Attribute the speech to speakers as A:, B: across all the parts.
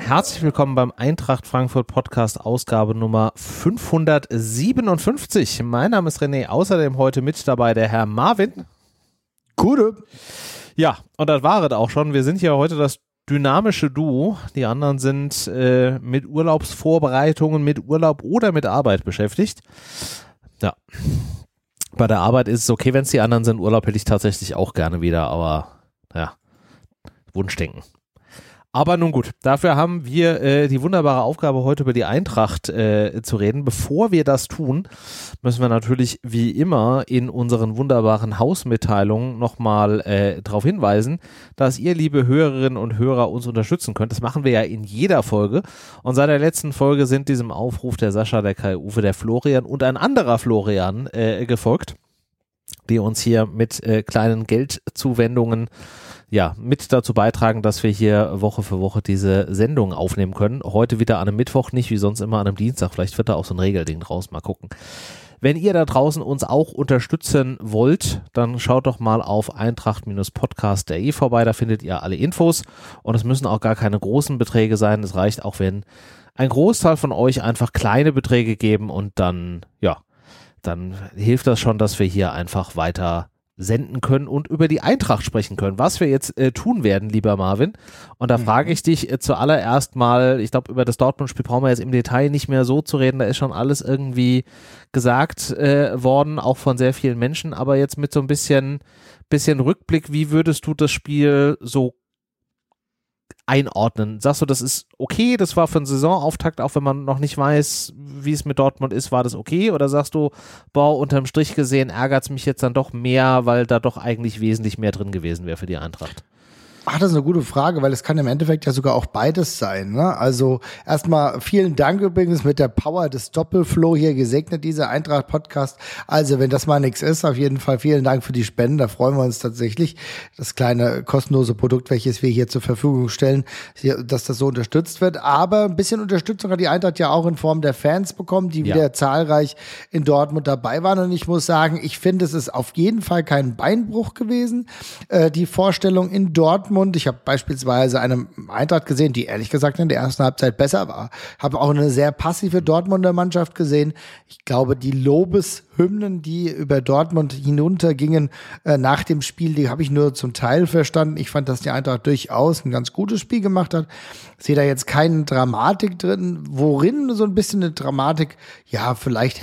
A: herzlich willkommen beim Eintracht Frankfurt Podcast, Ausgabe Nummer 557. Mein Name ist René, außerdem heute mit dabei der Herr Marvin.
B: Gute.
A: Ja, und das war es auch schon. Wir sind hier heute das dynamische Duo. Die anderen sind mit Urlaubsvorbereitungen, mit Urlaub oder mit Arbeit beschäftigt. Ja, bei der Arbeit ist es okay, wenn es die anderen sind. Urlaub hätte ich tatsächlich auch gerne wieder, aber ja, Wunschdenken. Aber nun gut, dafür haben wir die wunderbare Aufgabe, heute über die Eintracht zu reden. Bevor wir das tun, müssen wir natürlich wie immer in unseren wunderbaren Hausmitteilungen nochmal darauf hinweisen, dass ihr, liebe Hörerinnen und Hörer, uns unterstützen könnt. Das machen wir ja in jeder Folge. Und seit der letzten Folge sind diesem Aufruf der Sascha, der Kai Uwe, der Florian und ein anderer Florian gefolgt, die uns hier mit kleinen Geldzuwendungen mit dazu beitragen, dass wir hier Woche für Woche diese Sendung aufnehmen können. Heute wieder an einem Mittwoch, nicht wie sonst immer an einem Dienstag. Vielleicht wird da auch so ein Regelding draus, mal gucken. Wenn ihr da draußen uns auch unterstützen wollt, dann schaut doch mal auf eintracht-podcast.de vorbei, da findet ihr alle Infos und es müssen auch gar keine großen Beträge sein. Es reicht auch, wenn ein Großteil von euch einfach kleine Beträge geben und dann hilft das schon, dass wir hier einfach weiter senden können und über die Eintracht sprechen können, was wir jetzt tun werden, lieber Marvin. Und da frage ich dich zuallererst mal, ich glaube, über das Dortmund-Spiel brauchen wir jetzt im Detail nicht mehr so zu reden, da ist schon alles irgendwie gesagt worden, auch von sehr vielen Menschen, aber jetzt mit so ein bisschen Rückblick, wie würdest du das Spiel so einordnen? Sagst du, das ist okay, das war für einen Saisonauftakt, auch wenn man noch nicht weiß, wie es mit Dortmund ist, war das okay? Oder sagst du, unterm Strich gesehen ärgert es mich jetzt dann doch mehr, weil da doch eigentlich wesentlich mehr drin gewesen wäre für die Eintracht?
B: Ach, das ist eine gute Frage, weil es kann im Endeffekt ja sogar auch beides sein, ne? Also erstmal vielen Dank übrigens, mit der Power des Doppelflow hier gesegnet, dieser Eintracht-Podcast. Also wenn das mal nichts ist, auf jeden Fall vielen Dank für die Spenden, da freuen wir uns tatsächlich. Das kleine kostenlose Produkt, welches wir hier zur Verfügung stellen, dass das so unterstützt wird. Aber ein bisschen Unterstützung hat die Eintracht ja auch in Form der Fans bekommen, die wieder zahlreich in Dortmund dabei waren. Und ich muss sagen, ich finde, es ist auf jeden Fall kein Beinbruch gewesen, die Vorstellung in Dortmund. Ich habe beispielsweise eine Eintracht gesehen, die ehrlich gesagt in der ersten Halbzeit besser war. Habe auch eine sehr passive Dortmunder Mannschaft gesehen. Ich glaube, die Lobeshymnen, die über Dortmund hinuntergingen nach dem Spiel, die habe ich nur zum Teil verstanden. Ich fand, dass die Eintracht durchaus ein ganz gutes Spiel gemacht hat. Ich sehe da jetzt keine Dramatik drin. Worin so ein bisschen eine Dramatik, vielleicht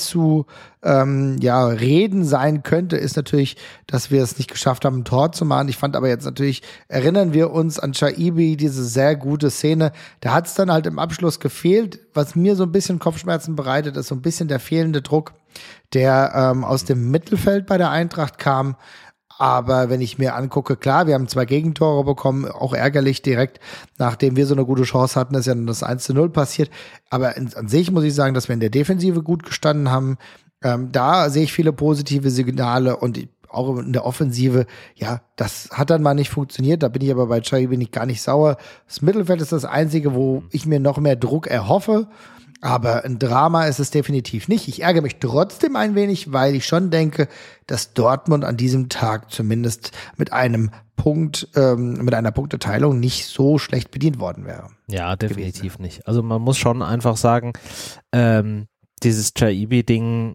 B: reden sein könnte, ist natürlich, dass wir es nicht geschafft haben, ein Tor zu machen. Ich fand aber jetzt natürlich, erinnern wir uns an Chaibi, diese sehr gute Szene, da hat es dann halt im Abschluss gefehlt. Was mir so ein bisschen Kopfschmerzen bereitet, ist so ein bisschen der fehlende Druck, der aus dem Mittelfeld bei der Eintracht kam. Aber wenn ich mir angucke, klar, wir haben 2 Gegentore bekommen, auch ärgerlich direkt, nachdem wir so eine gute Chance hatten, ist ja dann das 1:0 passiert. Aber an sich muss ich sagen, dass wir in der Defensive gut gestanden haben. Da sehe ich viele positive Signale und auch in der Offensive, das hat dann mal nicht funktioniert. Da bin ich aber bei Chaibi gar nicht sauer. Das Mittelfeld ist das Einzige, wo ich mir noch mehr Druck erhoffe. Aber ein Drama ist es definitiv nicht. Ich ärgere mich trotzdem ein wenig, weil ich schon denke, dass Dortmund an diesem Tag zumindest mit einem Punkt, mit einer Punkteteilung nicht so schlecht bedient worden wäre.
A: Ja, definitiv nicht. Also man muss schon einfach sagen, dieses Chaibi-Ding,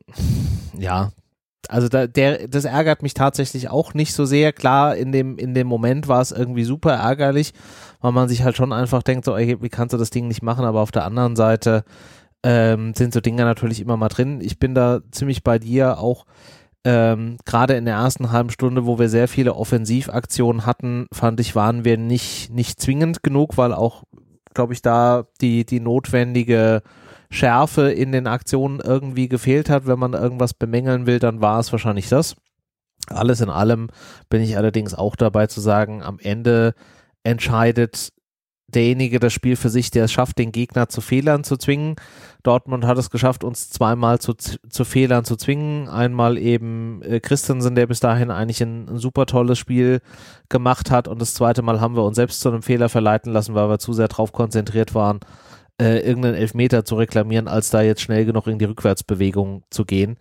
A: also das ärgert mich tatsächlich auch nicht so sehr. Klar, in dem Moment war es irgendwie super ärgerlich, weil man sich halt schon einfach denkt, so, ey, wie kannst du das Ding nicht machen? Aber auf der anderen Seite sind so Dinge natürlich immer mal drin. Ich bin da ziemlich bei dir, auch gerade in der ersten halben Stunde, wo wir sehr viele Offensivaktionen hatten, fand ich, waren wir nicht zwingend genug, weil auch, glaube ich, da die notwendige Schärfe in den Aktionen irgendwie gefehlt hat. Wenn man irgendwas bemängeln will, dann war es wahrscheinlich das. Alles in allem bin ich allerdings auch dabei zu sagen, am Ende entscheidet derjenige das Spiel für sich, der es schafft, den Gegner zu Fehlern zu zwingen. Dortmund hat es geschafft, uns zweimal zu Fehlern zu zwingen. Einmal eben Christensen, der bis dahin eigentlich ein super tolles Spiel gemacht hat, und das zweite Mal haben wir uns selbst zu einem Fehler verleiten lassen, weil wir zu sehr drauf konzentriert waren, irgendeinen Elfmeter zu reklamieren, als da jetzt schnell genug in die Rückwärtsbewegung zu gehen.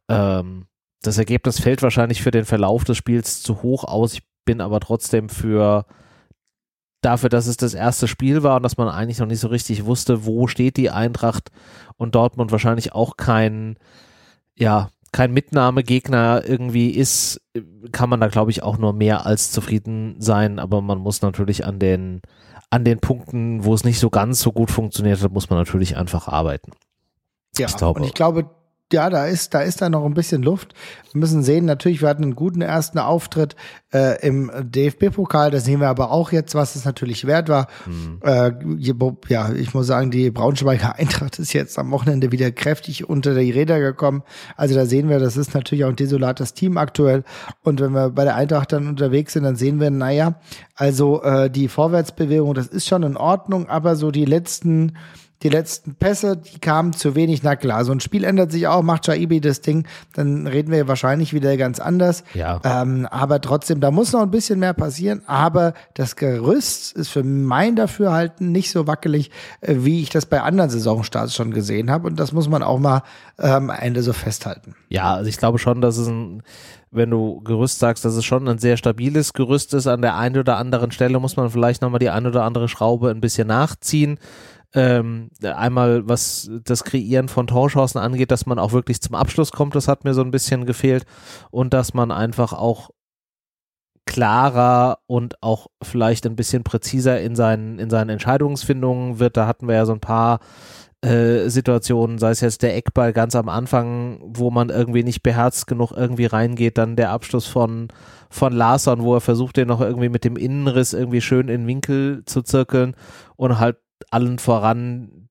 A: Das Ergebnis fällt wahrscheinlich für den Verlauf des Spiels zu hoch aus. Ich bin aber trotzdem für dafür, dass es das erste Spiel war und dass man eigentlich noch nicht so richtig wusste, wo steht die Eintracht und Dortmund wahrscheinlich auch kein Mitnahmegegner irgendwie ist, kann man da, glaube ich, auch nur mehr als zufrieden sein, aber man muss natürlich an den Punkten, wo es nicht so ganz so gut funktioniert hat, muss man natürlich einfach arbeiten.
B: Ja, und ich glaube, ja, da ist da noch ein bisschen Luft. Wir müssen sehen, natürlich, wir hatten einen guten ersten Auftritt im DFB-Pokal, da sehen wir aber auch jetzt, was es natürlich wert war. Ich muss sagen, die Braunschweiger Eintracht ist jetzt am Wochenende wieder kräftig unter die Räder gekommen. Also da sehen wir, das ist natürlich auch ein desolates Team aktuell. Und wenn wir bei der Eintracht dann unterwegs sind, dann sehen wir, naja, also die Vorwärtsbewegung, das ist schon in Ordnung, aber so die letzten Pässe, die kamen zu wenig. Na klar, so ein Spiel ändert sich auch, macht Shaibi das Ding, dann reden wir wahrscheinlich wieder ganz anders.
A: Ja.
B: Aber trotzdem, da muss noch ein bisschen mehr passieren. Aber das Gerüst ist für mein Dafürhalten nicht so wackelig, wie ich das bei anderen Saisonstarts schon gesehen habe. Und das muss man auch mal am Ende so festhalten.
A: Ja, also ich glaube schon, dass es wenn du Gerüst sagst, dass es schon ein sehr stabiles Gerüst ist. An der einen oder anderen Stelle muss man vielleicht nochmal die eine oder andere Schraube ein bisschen nachziehen. Einmal was das Kreieren von Torchancen angeht, dass man auch wirklich zum Abschluss kommt, das hat mir so ein bisschen gefehlt und dass man einfach auch klarer und auch vielleicht ein bisschen präziser in seinen Entscheidungsfindungen wird. Da hatten wir ja so ein paar Situationen, sei es jetzt der Eckball ganz am Anfang, wo man irgendwie nicht beherzt genug irgendwie reingeht, dann der Abschluss von Larsson, wo er versucht, den noch irgendwie mit dem Innenriss irgendwie schön in den Winkel zu zirkeln und halt allen voran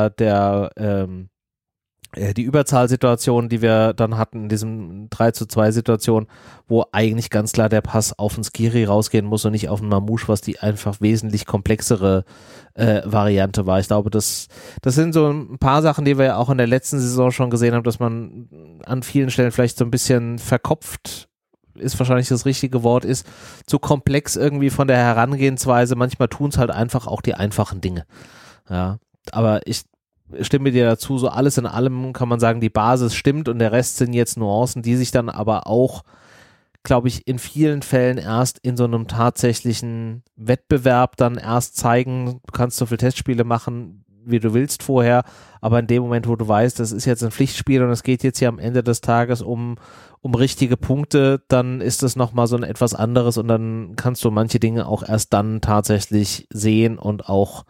A: die Überzahlsituation, die wir dann hatten in diesem 3:2 Situation, wo eigentlich ganz klar der Pass auf den Skiri rausgehen muss und nicht auf den Mamouche, was die einfach wesentlich komplexere Variante war. Ich glaube, das sind so ein paar Sachen, die wir ja auch in der letzten Saison schon gesehen haben, dass man an vielen Stellen vielleicht so ein bisschen verkopft ist wahrscheinlich das richtige Wort, ist zu komplex irgendwie von der Herangehensweise. Manchmal tun es halt einfach auch die einfachen Dinge. Ja, aber ich stimme dir dazu, so alles in allem kann man sagen, die Basis stimmt und der Rest sind jetzt Nuancen, die sich dann aber auch, glaube ich, in vielen Fällen erst in so einem tatsächlichen Wettbewerb dann erst zeigen. Du kannst so viele Testspiele machen, wie du willst vorher, aber in dem Moment, wo du weißt, das ist jetzt ein Pflichtspiel und es geht jetzt hier am Ende des Tages um richtige Punkte, dann ist das nochmal so ein etwas anderes und dann kannst du manche Dinge auch erst dann tatsächlich sehen und auch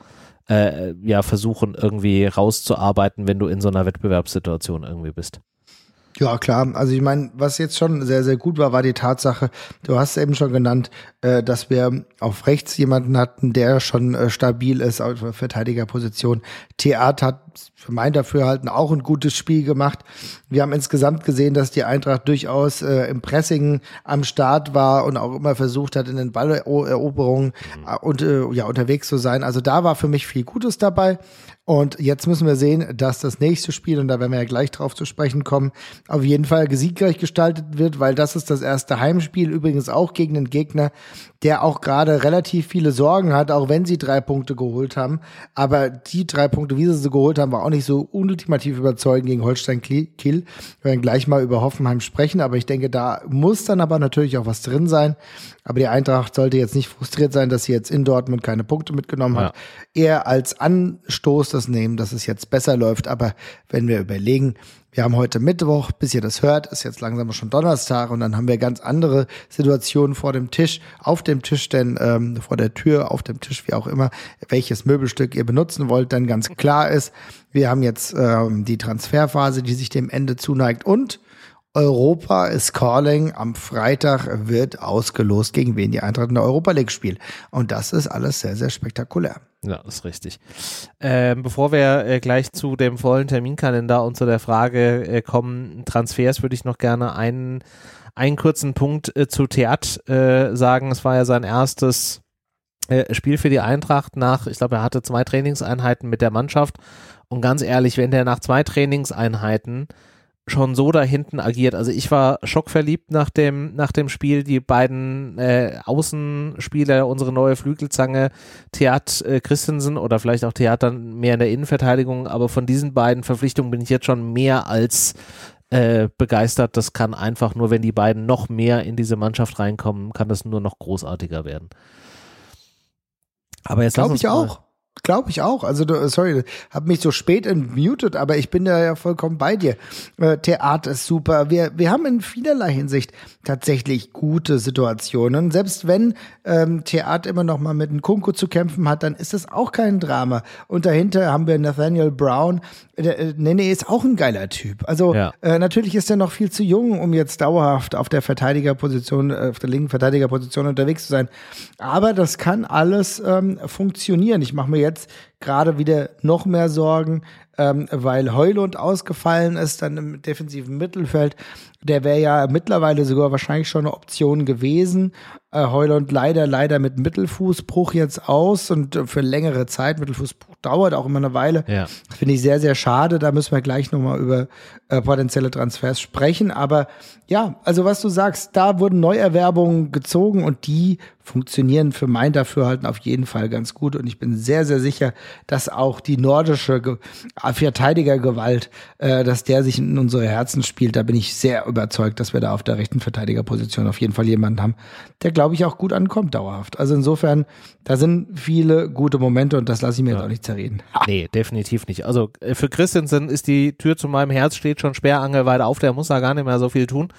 A: versuchen irgendwie rauszuarbeiten, wenn du in so einer Wettbewerbssituation irgendwie bist.
B: Ja, klar. Also ich meine, was jetzt schon sehr, sehr gut war die Tatsache, du hast eben schon genannt, dass wir auf rechts jemanden hatten, der schon stabil ist auf der Verteidigerposition. Theat hat für mein Dafürhalten auch ein gutes Spiel gemacht. Wir haben insgesamt gesehen, dass die Eintracht durchaus im Pressing am Start war und auch immer versucht hat, in den Balleroberungen unterwegs zu sein. Also da war für mich viel Gutes dabei. Und jetzt müssen wir sehen, dass das nächste Spiel, und da werden wir ja gleich drauf zu sprechen kommen, auf jeden Fall siegreich gestaltet wird, weil das ist das erste Heimspiel, übrigens auch gegen einen Gegner, der auch gerade relativ viele Sorgen hat, auch wenn sie 3 Punkte geholt haben. Aber die 3 Punkte, wie sie geholt haben, war auch nicht so ultimativ überzeugend gegen Holstein Kiel. Wir werden gleich mal über Hoffenheim sprechen, aber ich denke, da muss dann aber natürlich auch was drin sein. Aber die Eintracht sollte jetzt nicht frustriert sein, dass sie jetzt in Dortmund keine Punkte mitgenommen hat. Eher als Anstoß das nehmen, dass es jetzt besser läuft. Aber wenn wir überlegen, wir haben heute Mittwoch, bis ihr das hört, ist jetzt langsam schon Donnerstag und dann haben wir ganz andere Situationen vor dem Tisch, auf dem Tisch, denn vor der Tür, auf dem Tisch, wie auch immer, welches Möbelstück ihr benutzen wollt, dann ganz klar ist, wir haben jetzt die Transferphase, die sich dem Ende zuneigt und Europa is calling. Am Freitag wird ausgelost, gegen wen die Eintracht in der Europa League spielt. Und das ist alles sehr, sehr spektakulär.
A: Ja, das ist richtig. Bevor wir gleich zu dem vollen Terminkalender und zu der Frage kommen, Transfers, würde ich noch gerne einen kurzen Punkt zu Theat sagen. Es war ja sein erstes Spiel für die Eintracht ich glaube, er hatte 2 Trainingseinheiten mit der Mannschaft. Und ganz ehrlich, wenn der nach 2 Trainingseinheiten schon so da hinten agiert. Also ich war schockverliebt nach dem Spiel. Die beiden Außenspieler, unsere neue Flügelzange, Theat Christensen oder vielleicht auch Theat dann mehr in der Innenverteidigung, aber von diesen beiden Verpflichtungen bin ich jetzt schon mehr als begeistert. Das kann einfach nur, wenn die beiden noch mehr in diese Mannschaft reinkommen, kann das nur noch großartiger werden. Aber jetzt
B: Glaube ich auch. Glaube ich auch. Also, sorry, habe mich so spät entmutet, aber ich bin da ja vollkommen bei dir. Theater ist super. Wir haben in vielerlei Hinsicht tatsächlich gute Situationen. Selbst wenn Theater immer noch mal mit einem Kunku zu kämpfen hat, dann ist das auch kein Drama. Und dahinter haben wir Nathaniel Brown. Nene ist auch ein geiler Typ. Also natürlich ist er noch viel zu jung, um jetzt dauerhaft auf der Verteidigerposition, auf der linken Verteidigerposition unterwegs zu sein. Aber das kann alles funktionieren. Ich mache mir jetzt gerade wieder noch mehr Sorgen, weil Højlund ausgefallen ist, dann im defensiven Mittelfeld. Der wäre ja mittlerweile sogar wahrscheinlich schon eine Option gewesen. Højlund leider mit Mittelfußbruch jetzt aus und für längere Zeit. Mittelfußbruch dauert auch immer eine Weile. Ja. Finde ich sehr, sehr schade. Da müssen wir gleich nochmal über potenzielle Transfers sprechen. Aber ja, also was du sagst, da wurden Neuerwerbungen gezogen und die funktionieren für mein Dafürhalten auf jeden Fall ganz gut. Und ich bin sehr, sehr sicher, dass auch die nordische Verteidigergewalt, dass der sich in unsere Herzen spielt. Da bin ich sehr überzeugt, dass wir da auf der rechten Verteidigerposition auf jeden Fall jemanden haben, der, glaube ich, auch gut ankommt dauerhaft. Also insofern, da sind viele gute Momente und das lasse ich mir jetzt auch nicht zerreden.
A: Nee, definitiv nicht. Also für Christensen ist die Tür zu meinem Herz steht schon sperrangelweit auf, der muss da gar nicht mehr so viel tun.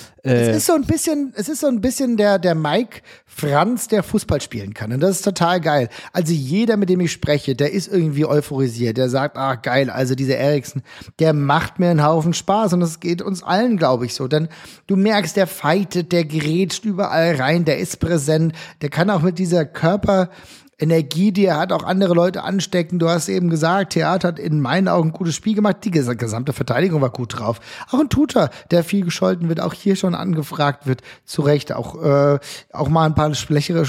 B: Es ist so ein bisschen der Mike Franz, der Fußball spielen kann. Und das ist total geil. Also jeder, mit dem ich spreche, der ist irgendwie euphorisiert. Der sagt, geil, also dieser Eriksen, der macht mir einen Haufen Spaß. Und das geht uns allen, glaube ich, so. Denn du merkst, der fightet, der grätscht überall rein, der ist präsent. Der kann auch mit dieser Körperenergie, die er hat, auch andere Leute anstecken. Du hast eben gesagt, Theater hat in meinen Augen ein gutes Spiel gemacht. Die gesamte Verteidigung war gut drauf. Auch ein Tuta, der viel gescholten wird, auch hier schon angefragt wird, zu Recht. Auch mal ein paar schlechtere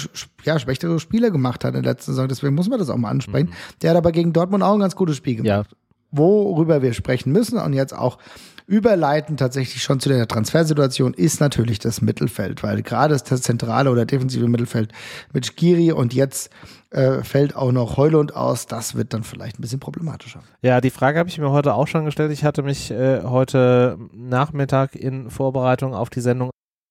B: Spiele gemacht hat in der letzten Saison. Deswegen muss man das auch mal ansprechen. Der hat aber gegen Dortmund auch ein ganz gutes Spiel gemacht. Ja. Worüber wir sprechen müssen und jetzt auch überleiten tatsächlich schon zu der Transfersituation ist natürlich das Mittelfeld, weil gerade das zentrale oder defensive Mittelfeld mit Skiri und jetzt fällt auch noch Højlund aus, das wird dann vielleicht ein bisschen problematischer.
A: Ja, die Frage habe ich mir heute auch schon gestellt. Ich hatte mich heute Nachmittag in Vorbereitung auf die Sendung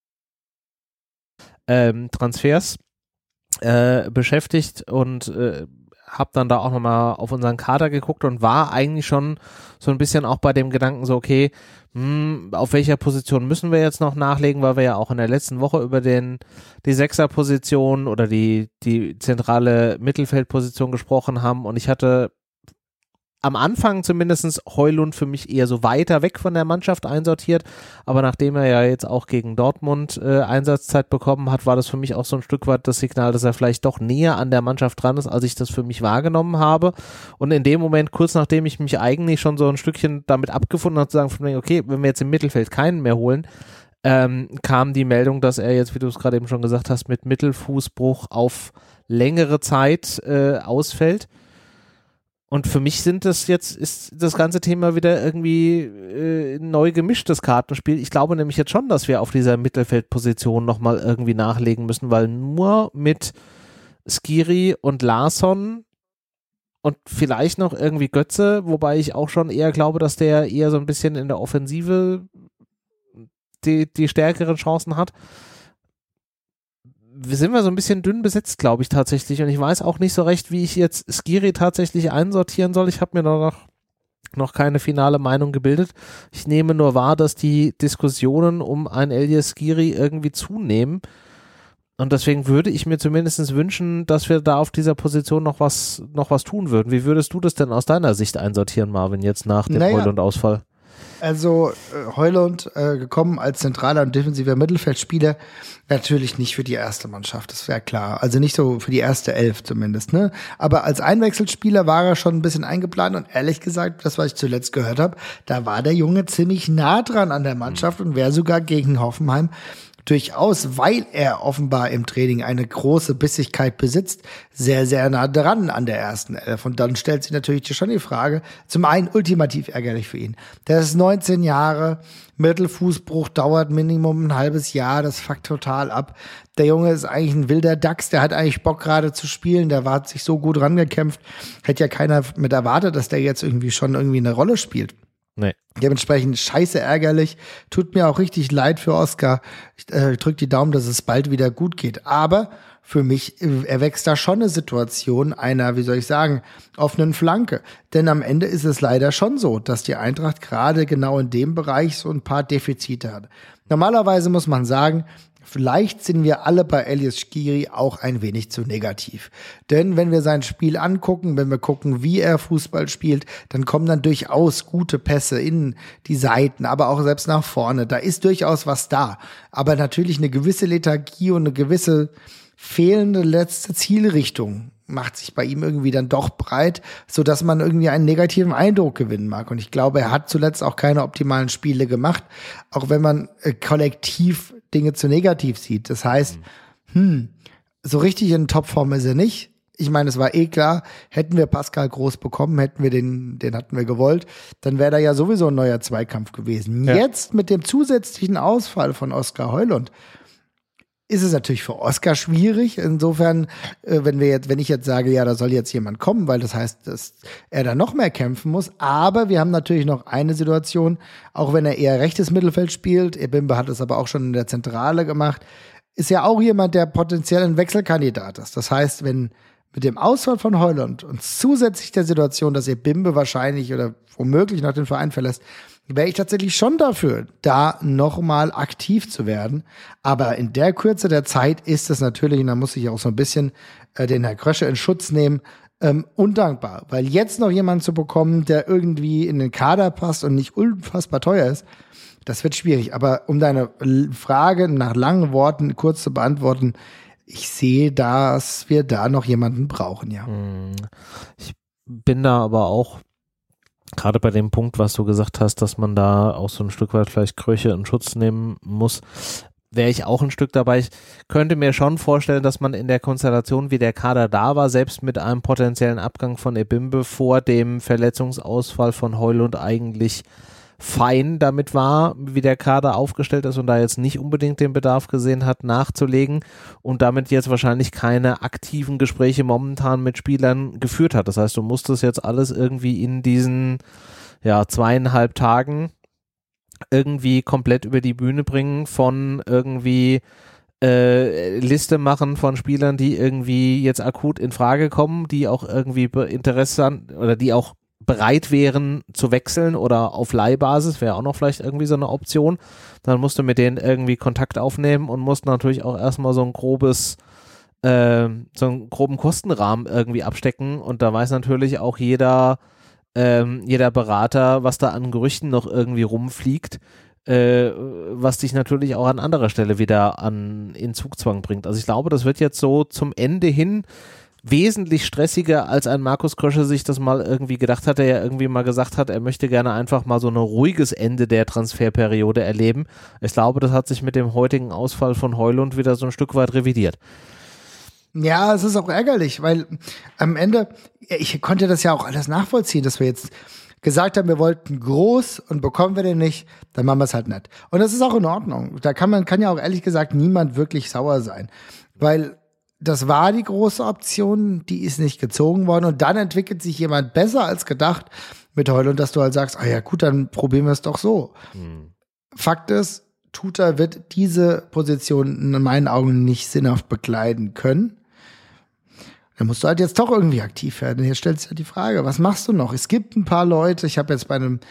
A: Transfers beschäftigt und habe dann da auch nochmal auf unseren Kader geguckt und war eigentlich schon so ein bisschen auch bei dem Gedanken so, okay, auf welcher Position müssen wir jetzt noch nachlegen, weil wir ja auch in der letzten Woche über die Sechserposition oder die zentrale Mittelfeldposition gesprochen haben und ich hatte am Anfang zumindest Højlund für mich eher so weiter weg von der Mannschaft einsortiert, aber nachdem er ja jetzt auch gegen Dortmund Einsatzzeit bekommen hat, war das für mich auch so ein Stück weit das Signal, dass er vielleicht doch näher an der Mannschaft dran ist, als ich das für mich wahrgenommen habe und in dem Moment, kurz nachdem ich mich eigentlich schon so ein Stückchen damit abgefunden habe, zu sagen, von mir, okay, wenn wir jetzt im Mittelfeld keinen mehr holen, kam die Meldung, dass er jetzt, wie du es gerade eben schon gesagt hast, mit Mittelfußbruch auf längere Zeit ausfällt. Und für mich ist das ganze Thema wieder irgendwie neu gemischtes Kartenspiel. Ich glaube nämlich jetzt schon, dass wir auf dieser Mittelfeldposition nochmal irgendwie nachlegen müssen, weil nur mit Skiri und Larsson und vielleicht noch irgendwie Götze, wobei ich auch schon eher glaube, dass der eher so ein bisschen in der Offensive die stärkeren Chancen hat. Sind wir so ein bisschen dünn besetzt, glaube ich tatsächlich. Und ich weiß auch nicht so recht, wie ich jetzt Skiri tatsächlich einsortieren soll. Ich habe mir da noch keine finale Meinung gebildet. Ich nehme nur wahr, dass die Diskussionen um ein Elias Skiri irgendwie zunehmen. Und deswegen würde ich mir zumindest wünschen, dass wir da auf dieser Position noch was tun würden. Wie würdest du das denn aus deiner Sicht einsortieren, Marvin, jetzt nach dem Højlund-Ausfall?
B: Also Højlund gekommen als zentraler und defensiver Mittelfeldspieler, natürlich nicht für die erste Mannschaft, das wäre klar. Also nicht so für die erste Elf zumindest, ne? Aber als Einwechselspieler war er schon ein bisschen eingeplant und ehrlich gesagt, das, was ich zuletzt gehört habe, da war der Junge ziemlich nah dran an der Mannschaft und wäre sogar gegen Hoffenheim durchaus, weil er offenbar im Training eine große Bissigkeit besitzt, sehr, sehr nah dran an der ersten Elf. Und dann stellt sich natürlich schon die Frage, zum einen ultimativ ärgerlich für ihn. Der ist 19 Jahre, Mittelfußbruch dauert Minimum ein halbes Jahr, das fuckt total ab. Der Junge ist eigentlich ein wilder Dachs, der hat eigentlich Bock gerade zu spielen, der hat sich so gut rangekämpft, hätte ja keiner mit erwartet, dass der jetzt irgendwie eine Rolle spielt.
A: Nee.
B: Dementsprechend scheiße ärgerlich. Tut mir auch richtig leid für Oscar. Ich drück die Daumen, dass es bald wieder gut geht. Aber für mich erwächst da schon eine Situation einer, wie soll ich sagen, offenen Flanke. Denn am Ende ist es leider schon so, dass die Eintracht gerade genau in dem Bereich so ein paar Defizite hat. Normalerweise muss man sagen, vielleicht sind wir alle bei Elias Skiri auch ein wenig zu negativ. Denn wenn wir sein Spiel angucken, wenn wir gucken, wie er Fußball spielt, dann kommen dann durchaus gute Pässe in die Seiten, aber auch selbst nach vorne. Da ist durchaus was da. Aber natürlich eine gewisse Lethargie und eine gewisse fehlende letzte Zielrichtung macht sich bei ihm irgendwie dann doch breit, so dass man irgendwie einen negativen Eindruck gewinnen mag. Und ich glaube, er hat zuletzt auch keine optimalen Spiele gemacht, auch wenn man kollektiv Dinge zu negativ sieht. Das heißt, so richtig in Topform ist er nicht. Ich meine, es war eh klar, hätten wir Pascal Groß bekommen, hätten wir den hatten wir gewollt, dann wäre da ja sowieso ein neuer Zweikampf gewesen. Ja. Jetzt mit dem zusätzlichen Ausfall von Oskar Højlund ist es natürlich für Oskar schwierig. Insofern, wenn ich jetzt sage, ja, da soll jetzt jemand kommen, weil das heißt, dass er da noch mehr kämpfen muss. Aber wir haben natürlich noch eine Situation, auch wenn er eher rechtes Mittelfeld spielt, Ebimbe hat es aber auch schon in der Zentrale gemacht, ist ja auch jemand, der potenziell ein Wechselkandidat ist. Das heißt, wenn mit dem Ausfall von Højlund und zusätzlich der Situation, dass Ebimbe wahrscheinlich oder womöglich noch den Verein verlässt, wäre ich tatsächlich schon dafür, da nochmal aktiv zu werden. Aber in der Kürze der Zeit ist es natürlich, und da muss ich auch so ein bisschen den Herr Krösche in Schutz nehmen, undankbar. Weil jetzt noch jemanden zu bekommen, der irgendwie in den Kader passt und nicht unfassbar teuer ist, das wird schwierig. Aber um deine Frage nach langen Worten kurz zu beantworten, ich sehe, dass wir da noch jemanden brauchen, ja.
A: Ich bin da aber auch gerade bei dem Punkt, was du gesagt hast, dass man da auch so ein Stück weit vielleicht Kröche in Schutz nehmen muss, wäre ich auch ein Stück dabei. Ich könnte mir schon vorstellen, dass man in der Konstellation, wie der Kader da war, selbst mit einem potenziellen Abgang von Ebimbe vor dem Verletzungsausfall von Højlund eigentlich fein damit war, wie der Kader aufgestellt ist und da jetzt nicht unbedingt den Bedarf gesehen hat, nachzulegen und damit jetzt wahrscheinlich keine aktiven Gespräche momentan mit Spielern geführt hat. Das heißt, du musstest jetzt alles irgendwie in diesen 2,5 Tagen irgendwie komplett über die Bühne bringen, von irgendwie Liste machen von Spielern, die irgendwie jetzt akut in Frage kommen, die auch irgendwie interessant oder die auch bereit wären zu wechseln oder auf Leihbasis, wäre auch noch vielleicht irgendwie so eine Option. Dann musst du mit denen irgendwie Kontakt aufnehmen und musst natürlich auch erstmal so einen groben Kostenrahmen irgendwie abstecken und da weiß natürlich auch jeder Berater, was da an Gerüchten noch irgendwie rumfliegt, was dich natürlich auch an anderer Stelle wieder in Zugzwang bringt. Also ich glaube, das wird jetzt so zum Ende hin wesentlich stressiger, als ein Markus Krösche sich das mal irgendwie gedacht hat, der ja irgendwie mal gesagt hat, er möchte gerne einfach mal so ein ruhiges Ende der Transferperiode erleben. Ich glaube, das hat sich mit dem heutigen Ausfall von Højlund wieder so ein Stück weit revidiert.
B: Ja, es ist auch ärgerlich, weil am Ende, ich konnte das ja auch alles nachvollziehen, dass wir jetzt gesagt haben, wir wollten groß und bekommen wir den nicht, dann machen wir es halt nicht. Und das ist auch in Ordnung. Da kann ja auch ehrlich gesagt niemand wirklich sauer sein, weil das war die große Option, die ist nicht gezogen worden und dann entwickelt sich jemand besser als gedacht mit Højlund, dass du halt sagst, ja gut, dann probieren wir es doch so. Fakt ist, Tuta wird diese Position in meinen Augen nicht sinnhaft bekleiden können. Dann musst du halt jetzt doch irgendwie aktiv werden. Hier stellt sich ja die Frage, was machst du noch? Es gibt ein paar Leute, ich habe jetzt bei einem